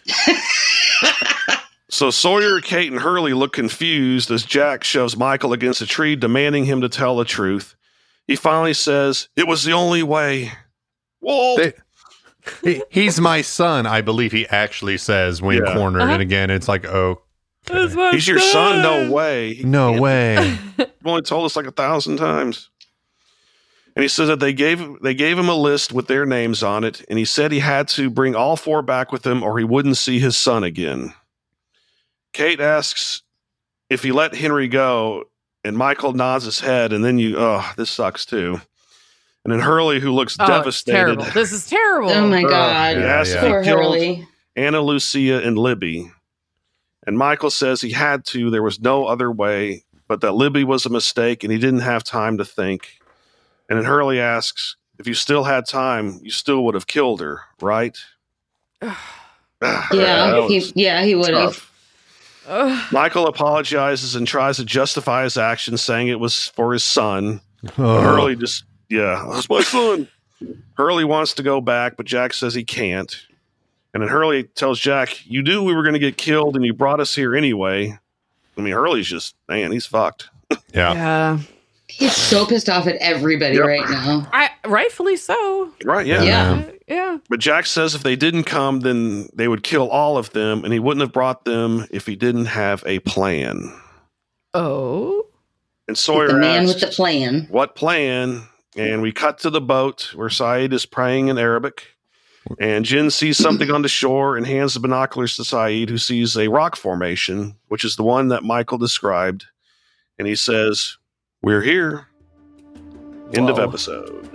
So Sawyer, Kate, and Hurley look confused as Jack shoves Michael against a tree, demanding him to tell the truth. He finally says, "It was the only way." Walt! They, he, he's my son, I believe he actually says when Yeah. cornered. Uh-huh. And again, it's like, oh, That's my He's your son? No way. He no can't- way. You've only told us like a thousand times. And he says that they gave they gave him a list with their names on it, and he said he had to bring all four back with him or he wouldn't see his son again. Kate asks if he let Henry go, and Michael nods his head, and then you, oh, this sucks too. And then Hurley, who looks Oh, it's devastated, terrible. This is terrible. Oh my God. Yeah, asks yeah. if he Poor killed Hurley. Anna Lucia and Libby. And Michael says he had to, there was no other way, but that Libby was a mistake and he didn't have time to think. And then Hurley asks, if you still had time, you still would have killed her, right? Yeah, That he, was yeah, he would have. tough. Michael apologizes and tries to justify his actions, saying it was for his son. Oh. Hurley just, yeah, that's my son. Hurley wants to go back, but Jack says he can't. And then Hurley tells Jack, you knew we were going to get killed and you brought us here anyway. I mean, Hurley's just, man, he's fucked. Yeah. Yeah. He's so pissed off at everybody Yep. right now. I, rightfully so. Right, yeah. Yeah. Uh, yeah. But Jack says if they didn't come, then they would kill all of them, and he wouldn't have brought them if he didn't have a plan. Oh. And Sawyer The man asks, with the plan. what plan? And we cut to the boat where Saeed is praying in Arabic. And Jin sees something on the shore and hands the binoculars to Saeed, who sees a rock formation, which is the one that Michael described. And he says, we're here. End of Whoa. episode.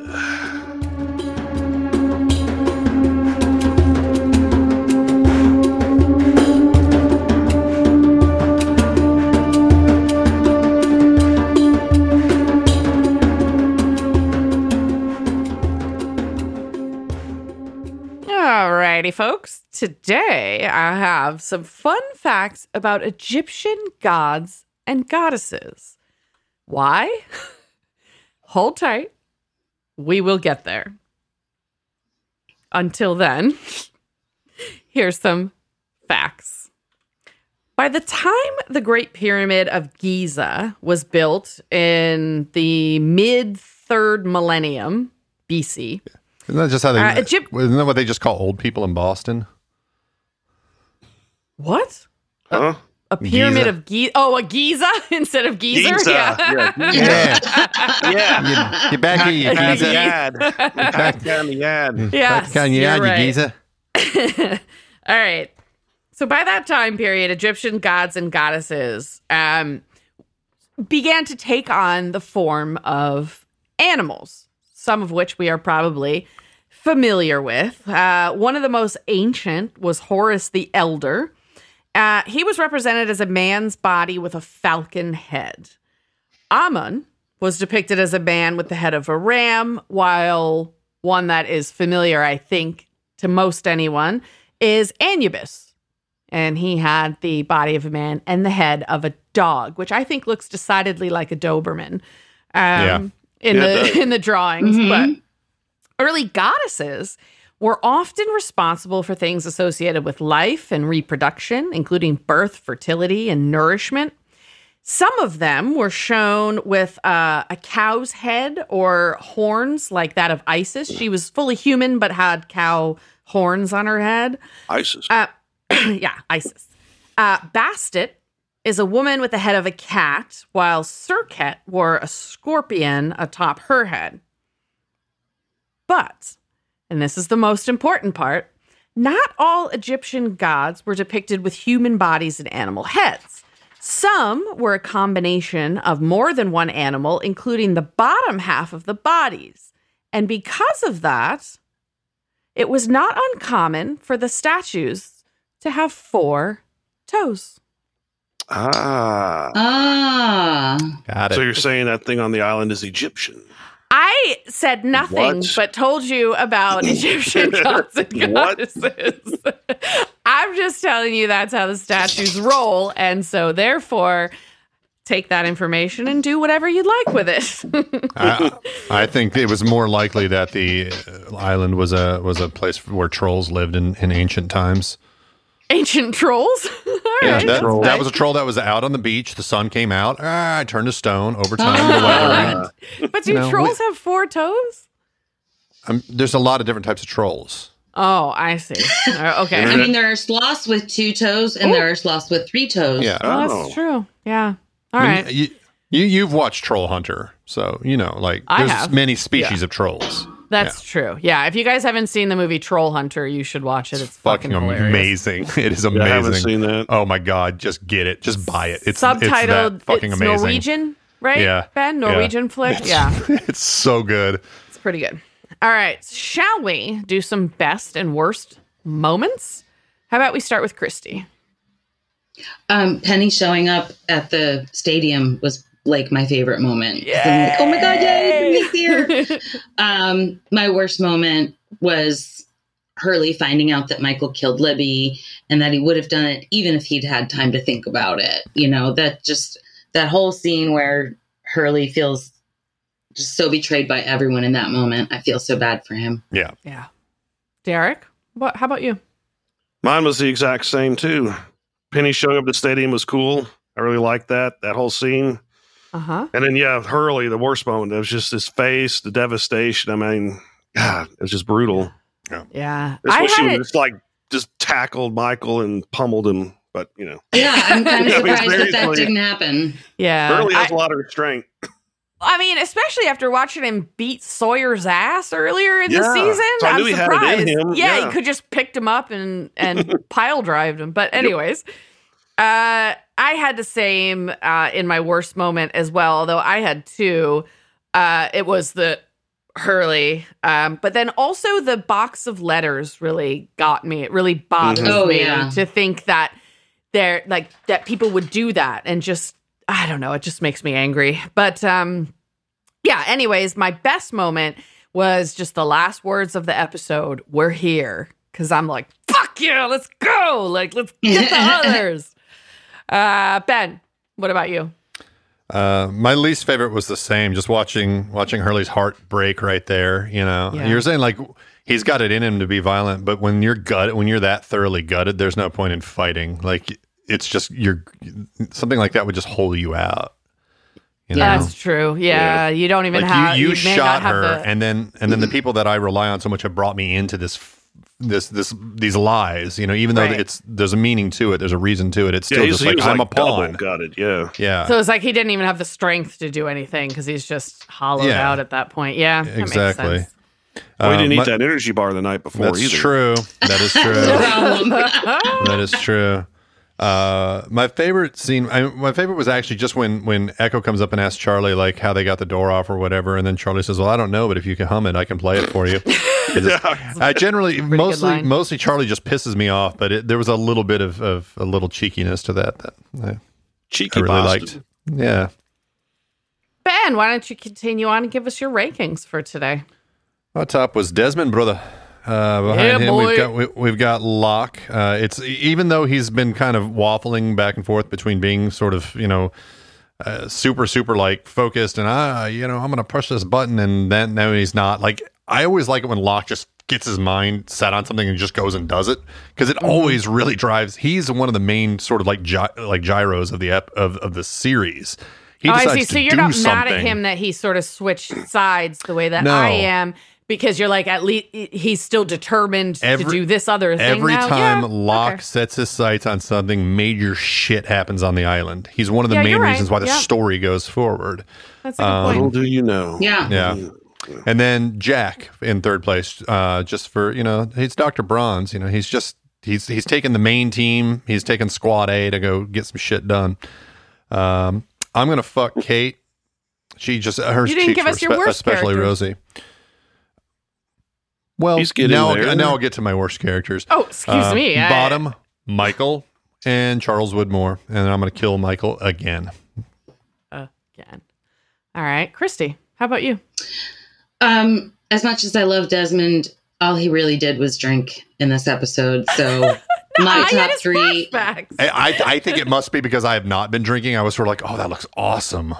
Alrighty, folks. Today I have some fun facts about Egyptian gods and goddesses. Why? Hold tight. We will get there. Until then, here's some facts. By the time the Great Pyramid of Giza was built in the mid third millennium B C, Isn't that just how they, Uh, Egypt- isn't that what they just call old people in Boston? what? Huh? A pyramid Giza. of Giza? Oh, a Giza instead of geezer? Giza. Yeah. Yeah. Yeah. Yeah. You, you back here, you Back geezer. yad. Back down the yad. Yes, Back on your you're yard, you right. geezer. All right. So by that time period, Egyptian gods and goddesses um, began to take on the form of animals, some of which we are probably familiar with. Uh, one of the most ancient was Horus the Elder. Uh, he was represented as a man's body with a falcon head. Amun was depicted as a man with the head of a ram, while one that is familiar, I think, to most anyone is Anubis. And he had the body of a man and the head of a dog, which I think looks decidedly like a Doberman um, Yeah. in Yeah, it the does. in the drawings. Mhm. But early goddesses were often responsible for things associated with life and reproduction, including birth, fertility, and nourishment. Some of them were shown with uh, a cow's head or horns, like that of Isis. She was fully human, but had cow horns on her head. ISIS. Uh, yeah, Isis. Uh, Bastet is a woman with the head of a cat, while Serket wore a scorpion atop her head. But, and this is the most important part, not all Egyptian gods were depicted with human bodies and animal heads. Some were a combination of more than one animal, including the bottom half of the bodies. And because of that, it was not uncommon for the statues to have four toes. Ah. Ah. Got it. So you're saying that thing on the island is Egyptian? I said nothing, What? but told you about Egyptian gods and What? goddesses. I'm just telling you that's how the statues roll. And so therefore, take that information and do whatever you'd like with it. I, I think it was more likely that the uh, island was a was a place where trolls lived in, in ancient times. Ancient trolls. All Yeah, right, that, troll. that was a troll that was out on the beach. The sun came out. Ah, I turned to stone over time. Ah. The weathering. But do No, trolls have four toes? Um, there's a lot of different types of trolls. Oh, I see. Uh, okay. I mean, there are sloths with two toes, and Ooh. there are sloths with three toes. Yeah. Oh, Oh. that's true. Yeah. All I right. mean, you, you you've watched Troll Hunter, so you know, like I there's have. many species of trolls. That's true. Yeah. If you guys haven't seen the movie Troll Hunter, you should watch it. It's, It's fucking hilarious. amazing. It is Yeah, amazing. I haven't seen that. Oh my god, just get it. Just buy it. It's Subtitled. It's that fucking it's amazing. Norwegian, right? Yeah. Ben, Norwegian Yeah. flick. It's- Yeah. It's so good. It's pretty good. All right. Shall we do some best and worst moments? How about we start with Christy? Um, Penny showing up at the stadium was like my favorite moment. 'Cause I'm like, oh my god, yay, Penny's here. um, my worst moment was Hurley finding out that Michael killed Libby and that he would have done it even if he'd had time to think about it. You know, that just that whole scene where Hurley feels just so betrayed by everyone in that moment. I feel so bad for him. Yeah. Yeah. Derek, what? How about you? Mine was the exact same too. Penny showing up at the stadium was cool. I really liked that that whole scene. Uh huh. And then yeah, Hurley, the worst moment. It was just his face, the devastation. I mean, God, it was just brutal. Yeah. This I one, she had was it. just like just tackled Michael and pummeled him. But you know, Yeah, I'm kind of I mean, surprised that that seriously. didn't happen. Yeah. Hurley has I, a lot of restraint. I mean, especially after watching him beat Sawyer's ass earlier in the Yeah. season, So I I'm knew he had it surprised. in him. Yeah, Yeah. he could just picked him up and and pile drived him. But anyways, uh, I had the same uh, in my worst moment as well. Although I had two. Uh, it was the Hurley, um, but then also the box of letters really got me. It really bothers Mhm. Oh, me yeah. to think that they're like that people would do that and just I don't know. It just makes me angry. But um, yeah. Anyways, my best moment was just the last words of the episode. We're here because I'm like, fuck yeah, let's go. Like, let's get the others. Uh, Ben, what about you? Uh, my least favorite was the same. Just watching watching Hurley's heart break right there. You know, Yeah. you're saying like he's got it in him to be violent, but when you're gut when you're that thoroughly gutted, there's no point in fighting. Like it's just you're something like that would just hold you out. You know? That's true. Yeah, you don't even Like have. you, you, may not shot have her, the- and then and then the people that I rely on so much have brought me into this this this these lies. You know, even though Right. it's there's a meaning to it, there's a reason to it. It's still Yeah, he's, just he like was I'm like a pawn. double gutted. Yeah. Yeah, So it's like he didn't even have the strength to do anything because he's just hollowed Yeah. out at that point. Yeah, that makes exactly. sense. Well, he didn't Um, eat my- that energy bar the night before That's either. true. That is true. No problem. That is true. Uh, my favorite scene, I, my favorite was actually just when when Echo comes up and asks Charlie like how they got the door off or whatever, and then Charlie says, "Well, I don't know, but if you can hum it, I can play it for you." It is- I generally good mostly line. mostly Charlie just pisses me off, but it, there was a little bit of, of a little cheekiness to that that I, Cheeky I really bastard. liked. Yeah. Ben, why don't you continue on and give us your rankings for today? On top was Desmond, brother. Uh, behind Yeah, him, boy. we've got we, we've got Locke. Uh, it's even though he's been kind of waffling back and forth between being sort of you know uh, super super like focused and ah you know I'm gonna push this button and then no he's not. Like I always like it when Locke just gets his mind set on something and just goes and does it because it Mm-hmm. always really drives. He's one of the main sort of like gy- like gyros of the ep- of of the series. He Oh, I decides see. to So you're do not mad at something. him that he sort of switched sides the way that No. I am because you're like, at least he's still determined to Every- do this other thing. Every now. time Yeah, Locke okay. sets his sights on something, major shit happens on the island. He's one of the Yeah, main you're right. reasons why the Yep. story goes forward. That's a good um, point. Little do you know. Yeah. Yeah. And then Jack in third place, uh, just for, you know, he's Doctor Bronze. You know, he's just, he's he's taking the main team. He's taking Squad A to go get some shit done. Um, I'm going to fuck Kate. She just, her You didn't cheeks give were us your spe- worst especially characters. rosy. Well, He's getting now, there. I'll, now I'll get to my worst characters. Oh, excuse Uh, me. I- Bottom, Michael, and Charles Woodmore. And I'm going to kill Michael again. Again. All right. Christy, how about you? Um, as much as I love Desmond, all he really did was drink in this episode. So my I had top his three. flashbacks. I, I, I think it must be because I have not been drinking. I was sort of like, oh, that looks awesome.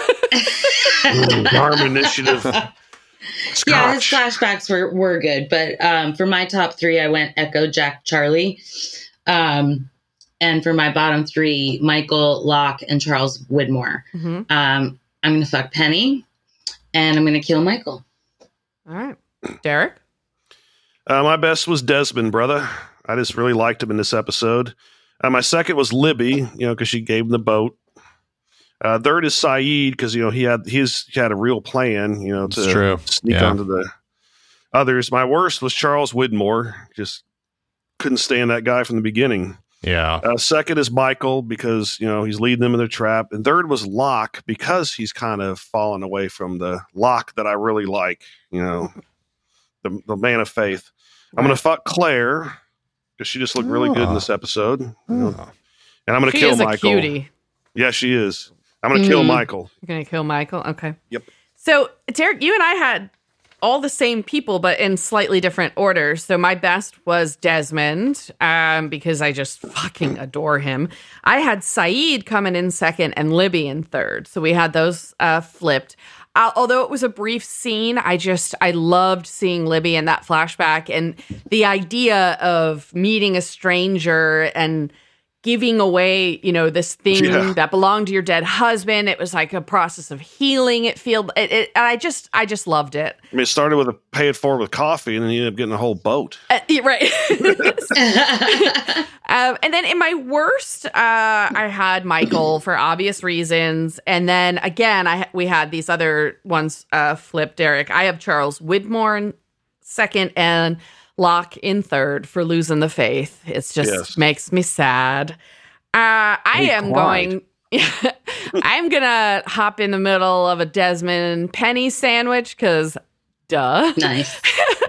Arm initiative. Yeah, his Scotch. flashbacks were, were good. But um, for my top three, I went Echo, Jack, Charlie. Um, and for my bottom three, Michael, Locke, and Charles Widmore. Mm-hmm. Um, I'm going to fuck Penny, and I'm going to kill Michael. All right. Derek? Uh, my best was Desmond, brother. I just really liked him in this episode. Uh, my second was Libby, you know, because she gave him the boat. Uh, third is Saeed, because, you know, he had his he had a real plan, you know, It's to true. sneak Yeah. onto the others. My worst was Charles Widmore. Just couldn't stand that guy from the beginning. Yeah. Uh, second is Michael, because, you know, he's leading them in their trap. And third was Locke, because he's kind of fallen away from the Locke that I really like, you know, the, the man of faith. I'm going to fuck Claire, because she just looked really good in this episode. You know. Oh. And I'm going to She kill is a Michael. cutie. Yeah, she is. I'm going to kill Mhm. Michael. You're going to kill Michael? Okay. Yep. So, Derek, you and I had all the same people, but in slightly different orders. So my best was Desmond, um, because I just fucking adore him. I had Saeed coming in second and Libby in third. So we had those uh, flipped. Uh, although it was a brief scene, I just, I loved seeing Libby in that flashback, and the idea of meeting a stranger and giving away, you know, this thing Yeah. that belonged to your dead husband. It was like a process of healing. It feel it, it and I just, I just loved it. I mean, it started with a pay it forward with coffee, and then you ended up getting a whole boat. Uh, yeah, right. um, and then in my worst, uh, I had Michael for obvious reasons. And then again, I we had these other ones uh, flipped, Derek. I have Charles Widmore in second and Locke in third for losing the faith. It's just Yes. makes me sad. Uh, I He am cried. going... I'm going to hop in the middle of a Desmond Penny sandwich because duh. Nice.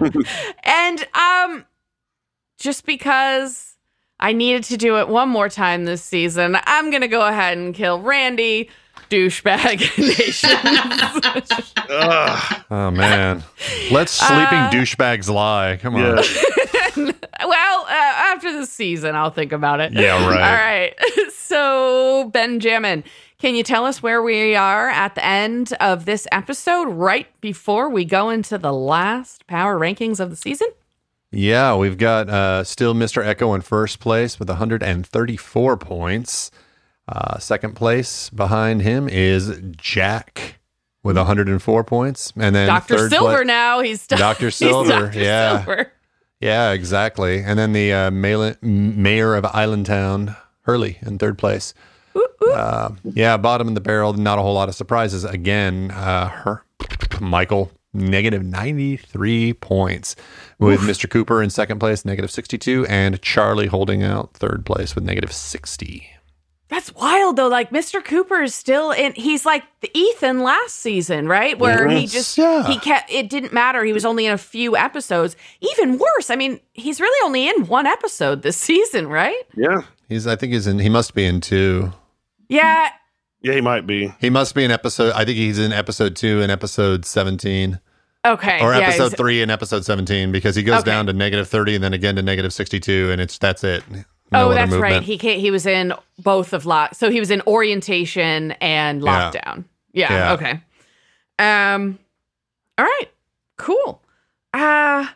And um, just because I needed to do it one more time this season, I'm going to go ahead and kill Randy, douchebag nation. Ugh. Oh, man. Let sleeping Uh, douchebags lie. Come on. Yeah. Well, uh, after the season, I'll think about it. Yeah, right. All right. So, Benjamin, can you tell us where we are at the end of this episode, right before we go into the last power rankings of the season? Yeah, we've got uh, still Mister Echo in first place with one hundred thirty-four points. Uh, second place behind him is Jack with one hundred four points. And then Doctor third Silver pla- now. He's Doctor he's Silver, Doctor yeah. Silver. Yeah, exactly. And then the uh, Mal- mayor of Islandtown, Hurley, in third place. Uh, yeah, bottom of the barrel. Not a whole lot of surprises. Again, uh, her Michael, negative ninety-three points, with Mister Cooper in second place, negative sixty-two, and Charlie holding out third place with negative sixty. That's wild, though. Like, Mister Cooper is still in. He's like the Ethan last season, right? Where he Yes, just, yeah. he kept, it didn't matter. He was only in a few episodes. Even worse. I mean, he's really only in one episode this season, right? Yeah. He's, I think he's in, he must be in two. Yeah. Yeah, he might be. He must be in episode, I think he's in episode two and episode seventeen. Okay. Or yeah, episode he's- three and episode seventeen, because he goes Okay. down to negative thirty and then again to negative sixty-two, and it's that's it. No oh, other that's right. movement. He ca- he was in both of lock. So he was in orientation and Yeah. lockdown. Yeah. Yeah. Okay. Um. All right. Cool. Uh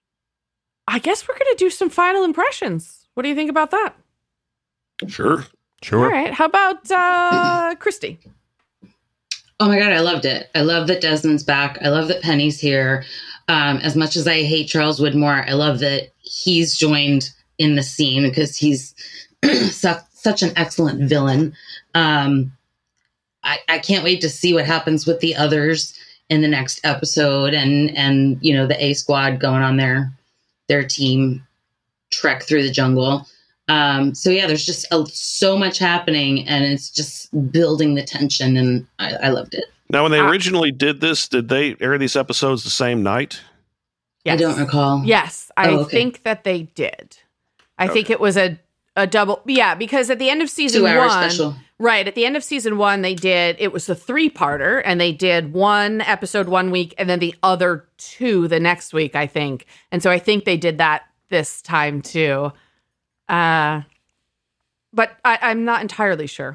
I guess we're gonna do some final impressions. What do you think about that? Sure. Sure. All right. How about uh Christy? Oh my God, I loved it. I love that Desmond's back. I love that Penny's here. Um, as much as I hate Charles Widmore, I love that he's joined in the scene because he's su- such an excellent villain. Um, I, I can't wait to see what happens with the others in the next episode, and and you know the A Squad going on their their team trek through the jungle. Um, so yeah, there's just a, so much happening, and it's just building the tension, and I, I loved it. Now, when they Uh, originally did this, did they air these episodes the same night? Yes. I don't recall. Yes, I Oh, okay. think that they did. I think it was a a double. Yeah, because at the end of season Two hour one, special. right at the end of season one, they did it was a three parter, and they did one episode one week, and then the other two the next week, I think. And so I think they did that this time too. Uh, but I, I'm not entirely sure.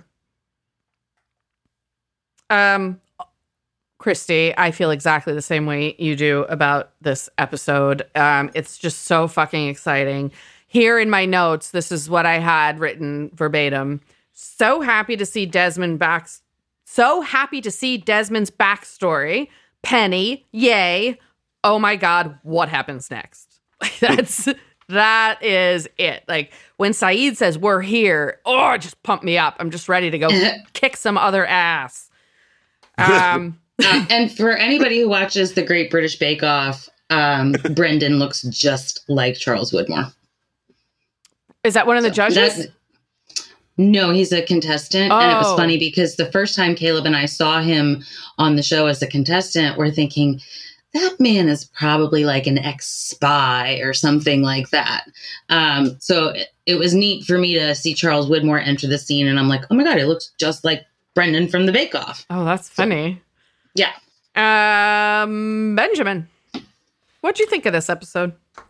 Um, Christy, I feel exactly the same way you do about this episode. Um, it's just so fucking exciting. here in my notes, this is what I had written verbatim. So happy to see Desmond back. So happy to see Desmond's backstory. Penny, yay. Oh my God, what happens next? That's that is it. Like when Saeed says we're here, oh, it just pumped me up. I'm just ready to go kick some other ass. Um, uh, and for anybody who watches the Great British Bake Off, um, Brendan looks just like Charles Woodmore. Is that one of the So judges? that- No, he's a contestant. Oh. And it was funny because the first time Caleb and I saw him on the show as a contestant, we're thinking, that man is probably like an ex-spy or something like that. Um, so it, it was neat for me to see Charles Woodmore enter the scene. And I'm like, oh my God, he looks just like Brendan from the Bake Off. Oh, that's funny. Yeah. Um, Benjamin, what'd you think of this episode?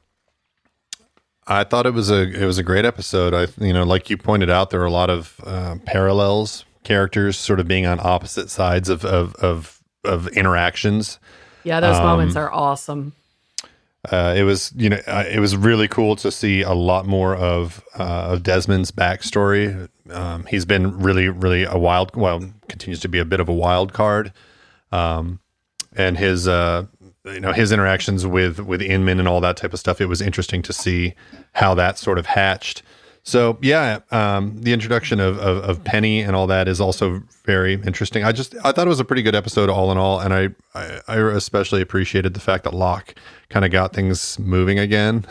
I thought it was a it was a great episode. I you know, like you pointed out, there are a lot of uh, parallels, characters sort of being on opposite sides of of of, of interactions. Yeah, those Um, moments are awesome. Uh, it was you know uh, it was really cool to see a lot more of uh, of Desmond's backstory. Um, he's been really really a wild well continues to be a bit of a wild card, um, and his. Uh, you know, his interactions with, with Inman and all that type of stuff. It was interesting to see how that sort of hatched. So yeah, um, the introduction of, of, of Penny and all that is also very interesting. I just, I thought it was a pretty good episode all in all. And I, I, I especially appreciated the fact that Locke kind of got things moving again.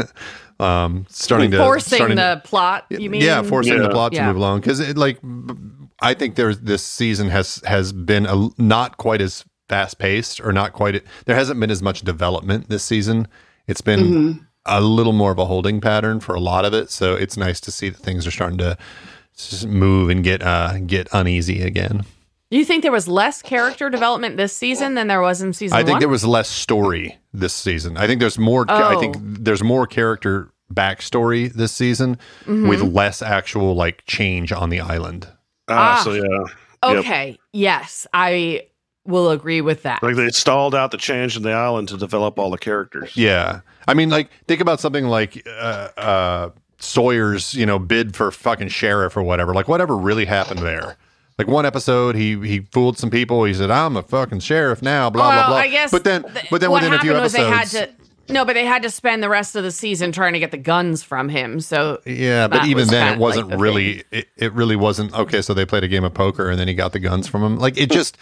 um, starting to Forcing starting the to, plot, you mean? yeah, forcing Yeah. the plot to Yeah. move along. Cause it like, I think there's this season has, has been a, not quite as fast paced or not quite. There hasn't been as much development this season. It's been Mm-hmm. a little more of a holding pattern for a lot of it. So it's nice to see that things are starting to just move and get uh, get uneasy again. You think there was less character development this season than there was in season I think one? there was less story this season. I think there's more. I Oh. think there's more character backstory this season Mm-hmm. with less actual like change on the island. Ah, Ah. so yeah. Yep. Okay, yes, I will agree with that. Like they stalled out the change in the island to develop all the characters. Yeah. I mean, like, think about something like uh, uh, Sawyer's, you know, bid for fucking sheriff or whatever. Like, whatever really happened there. Like, one episode, he he fooled some people. He said, I'm a fucking sheriff now, blah, well, blah, blah. I guess but then, th- but then what within a few happened was episodes. they had to, no, but they had to spend the rest of the season trying to get the guns from him. So yeah, but that even was then, kind it of wasn't like the really, thing. it, it really wasn't, okay, so they played a game of poker and then he got the guns from him. Like, it just,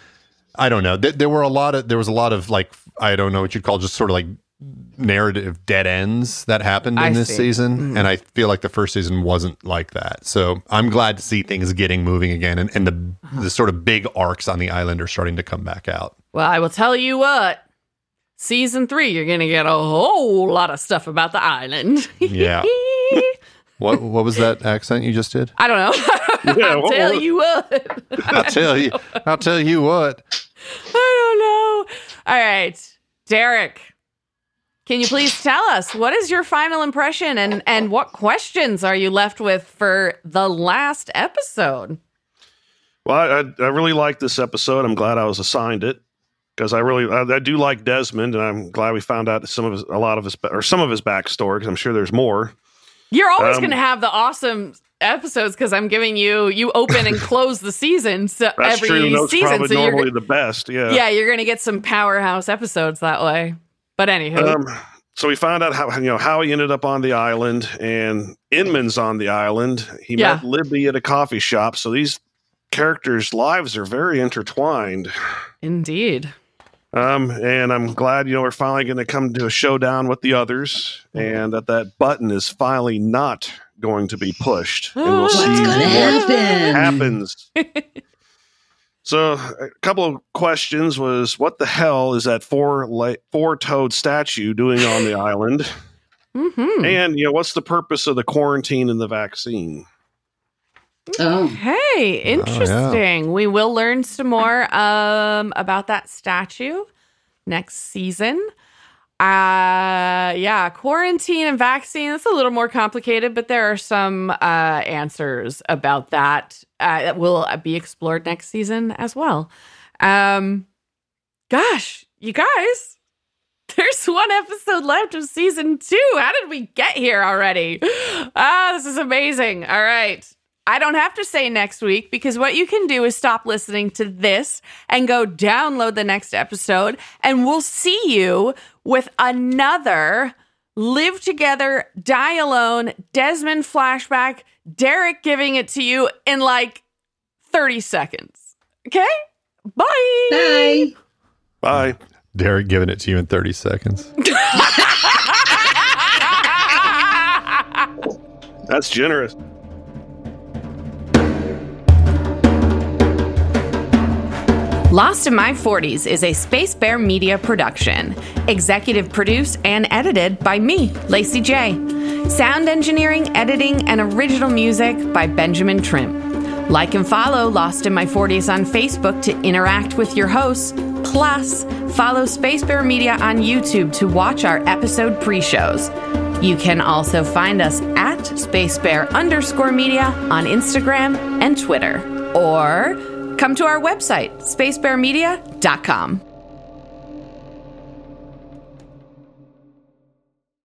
I don't know. There, there were a lot of, there was a lot of, like, I don't know what you'd call just sort of like narrative dead ends that happened in I this see. season. Mm. And I feel like the first season wasn't like that. So I'm glad to see things getting moving again. And, and the, the sort of big arcs on the island are starting to come back out. Well, I will tell you what. Season three, you're going to get a whole lot of stuff about the island. Yeah. What what was that accent you just did? I don't know. Yeah, I'll what tell was it? you what. I'll tell you. I'll tell you what. I don't know. All right. Derek, can you please tell us what is your final impression and, and what questions are you left with for the last episode? Well, I, I, I really like this episode. I'm glad I was assigned it because I really I, I do like Desmond, and I'm glad we found out some of his, a lot of his or some of his backstory because I'm sure there's more. You're always Um, going to have the awesome episodes because I'm giving you you open and close the season so That's every true. Those season. probably So you're normally the best. Yeah. yeah, you're going to get some powerhouse episodes that way. But anywho, Um, so we found out how you know how he ended up on the island, and Inman's on the island. He Yeah. met Libby at a coffee shop. So these characters' lives are very intertwined. indeed. Um, and I'm glad, you know, we're finally going to come to a showdown with the others, and that that button is finally not going to be pushed, and we'll What's see What's what gonna happen? happens. So, a couple of questions was, what the hell is that four la- four-toed statue doing on the island? Mm-hmm. And you know, what's the purpose of the quarantine and the vaccine? Oh, Hey, interesting. We will learn some more um, about that statue next season. Uh, yeah, quarantine and vaccine, that's a little more complicated, but there are some uh, answers about that uh, that will be explored next season as well. Um, gosh, you guys, There's one episode left of season two. How did we get here already? Ah, this is amazing. All right. I don't have to say next week because what you can do is stop listening to this and go download the next episode, and we'll see you with another Live Together, Die Alone, Desmond flashback, Derek giving it to you in like thirty seconds. Okay? Bye. Bye. Bye. Derek giving it to you in thirty seconds. That's generous. Lost in My forties is a Space Bear Media production. Executive produced and edited by me, Lacey J. Sound engineering, editing, and original music by Benjamin Trimp. Like and follow Lost in My forties on Facebook to interact with your hosts. Plus, follow Space Bear Media on YouTube to watch our episode pre-shows. You can also find us at SpaceBear underscore media on Instagram and Twitter. Or come to our website, space bear media dot com.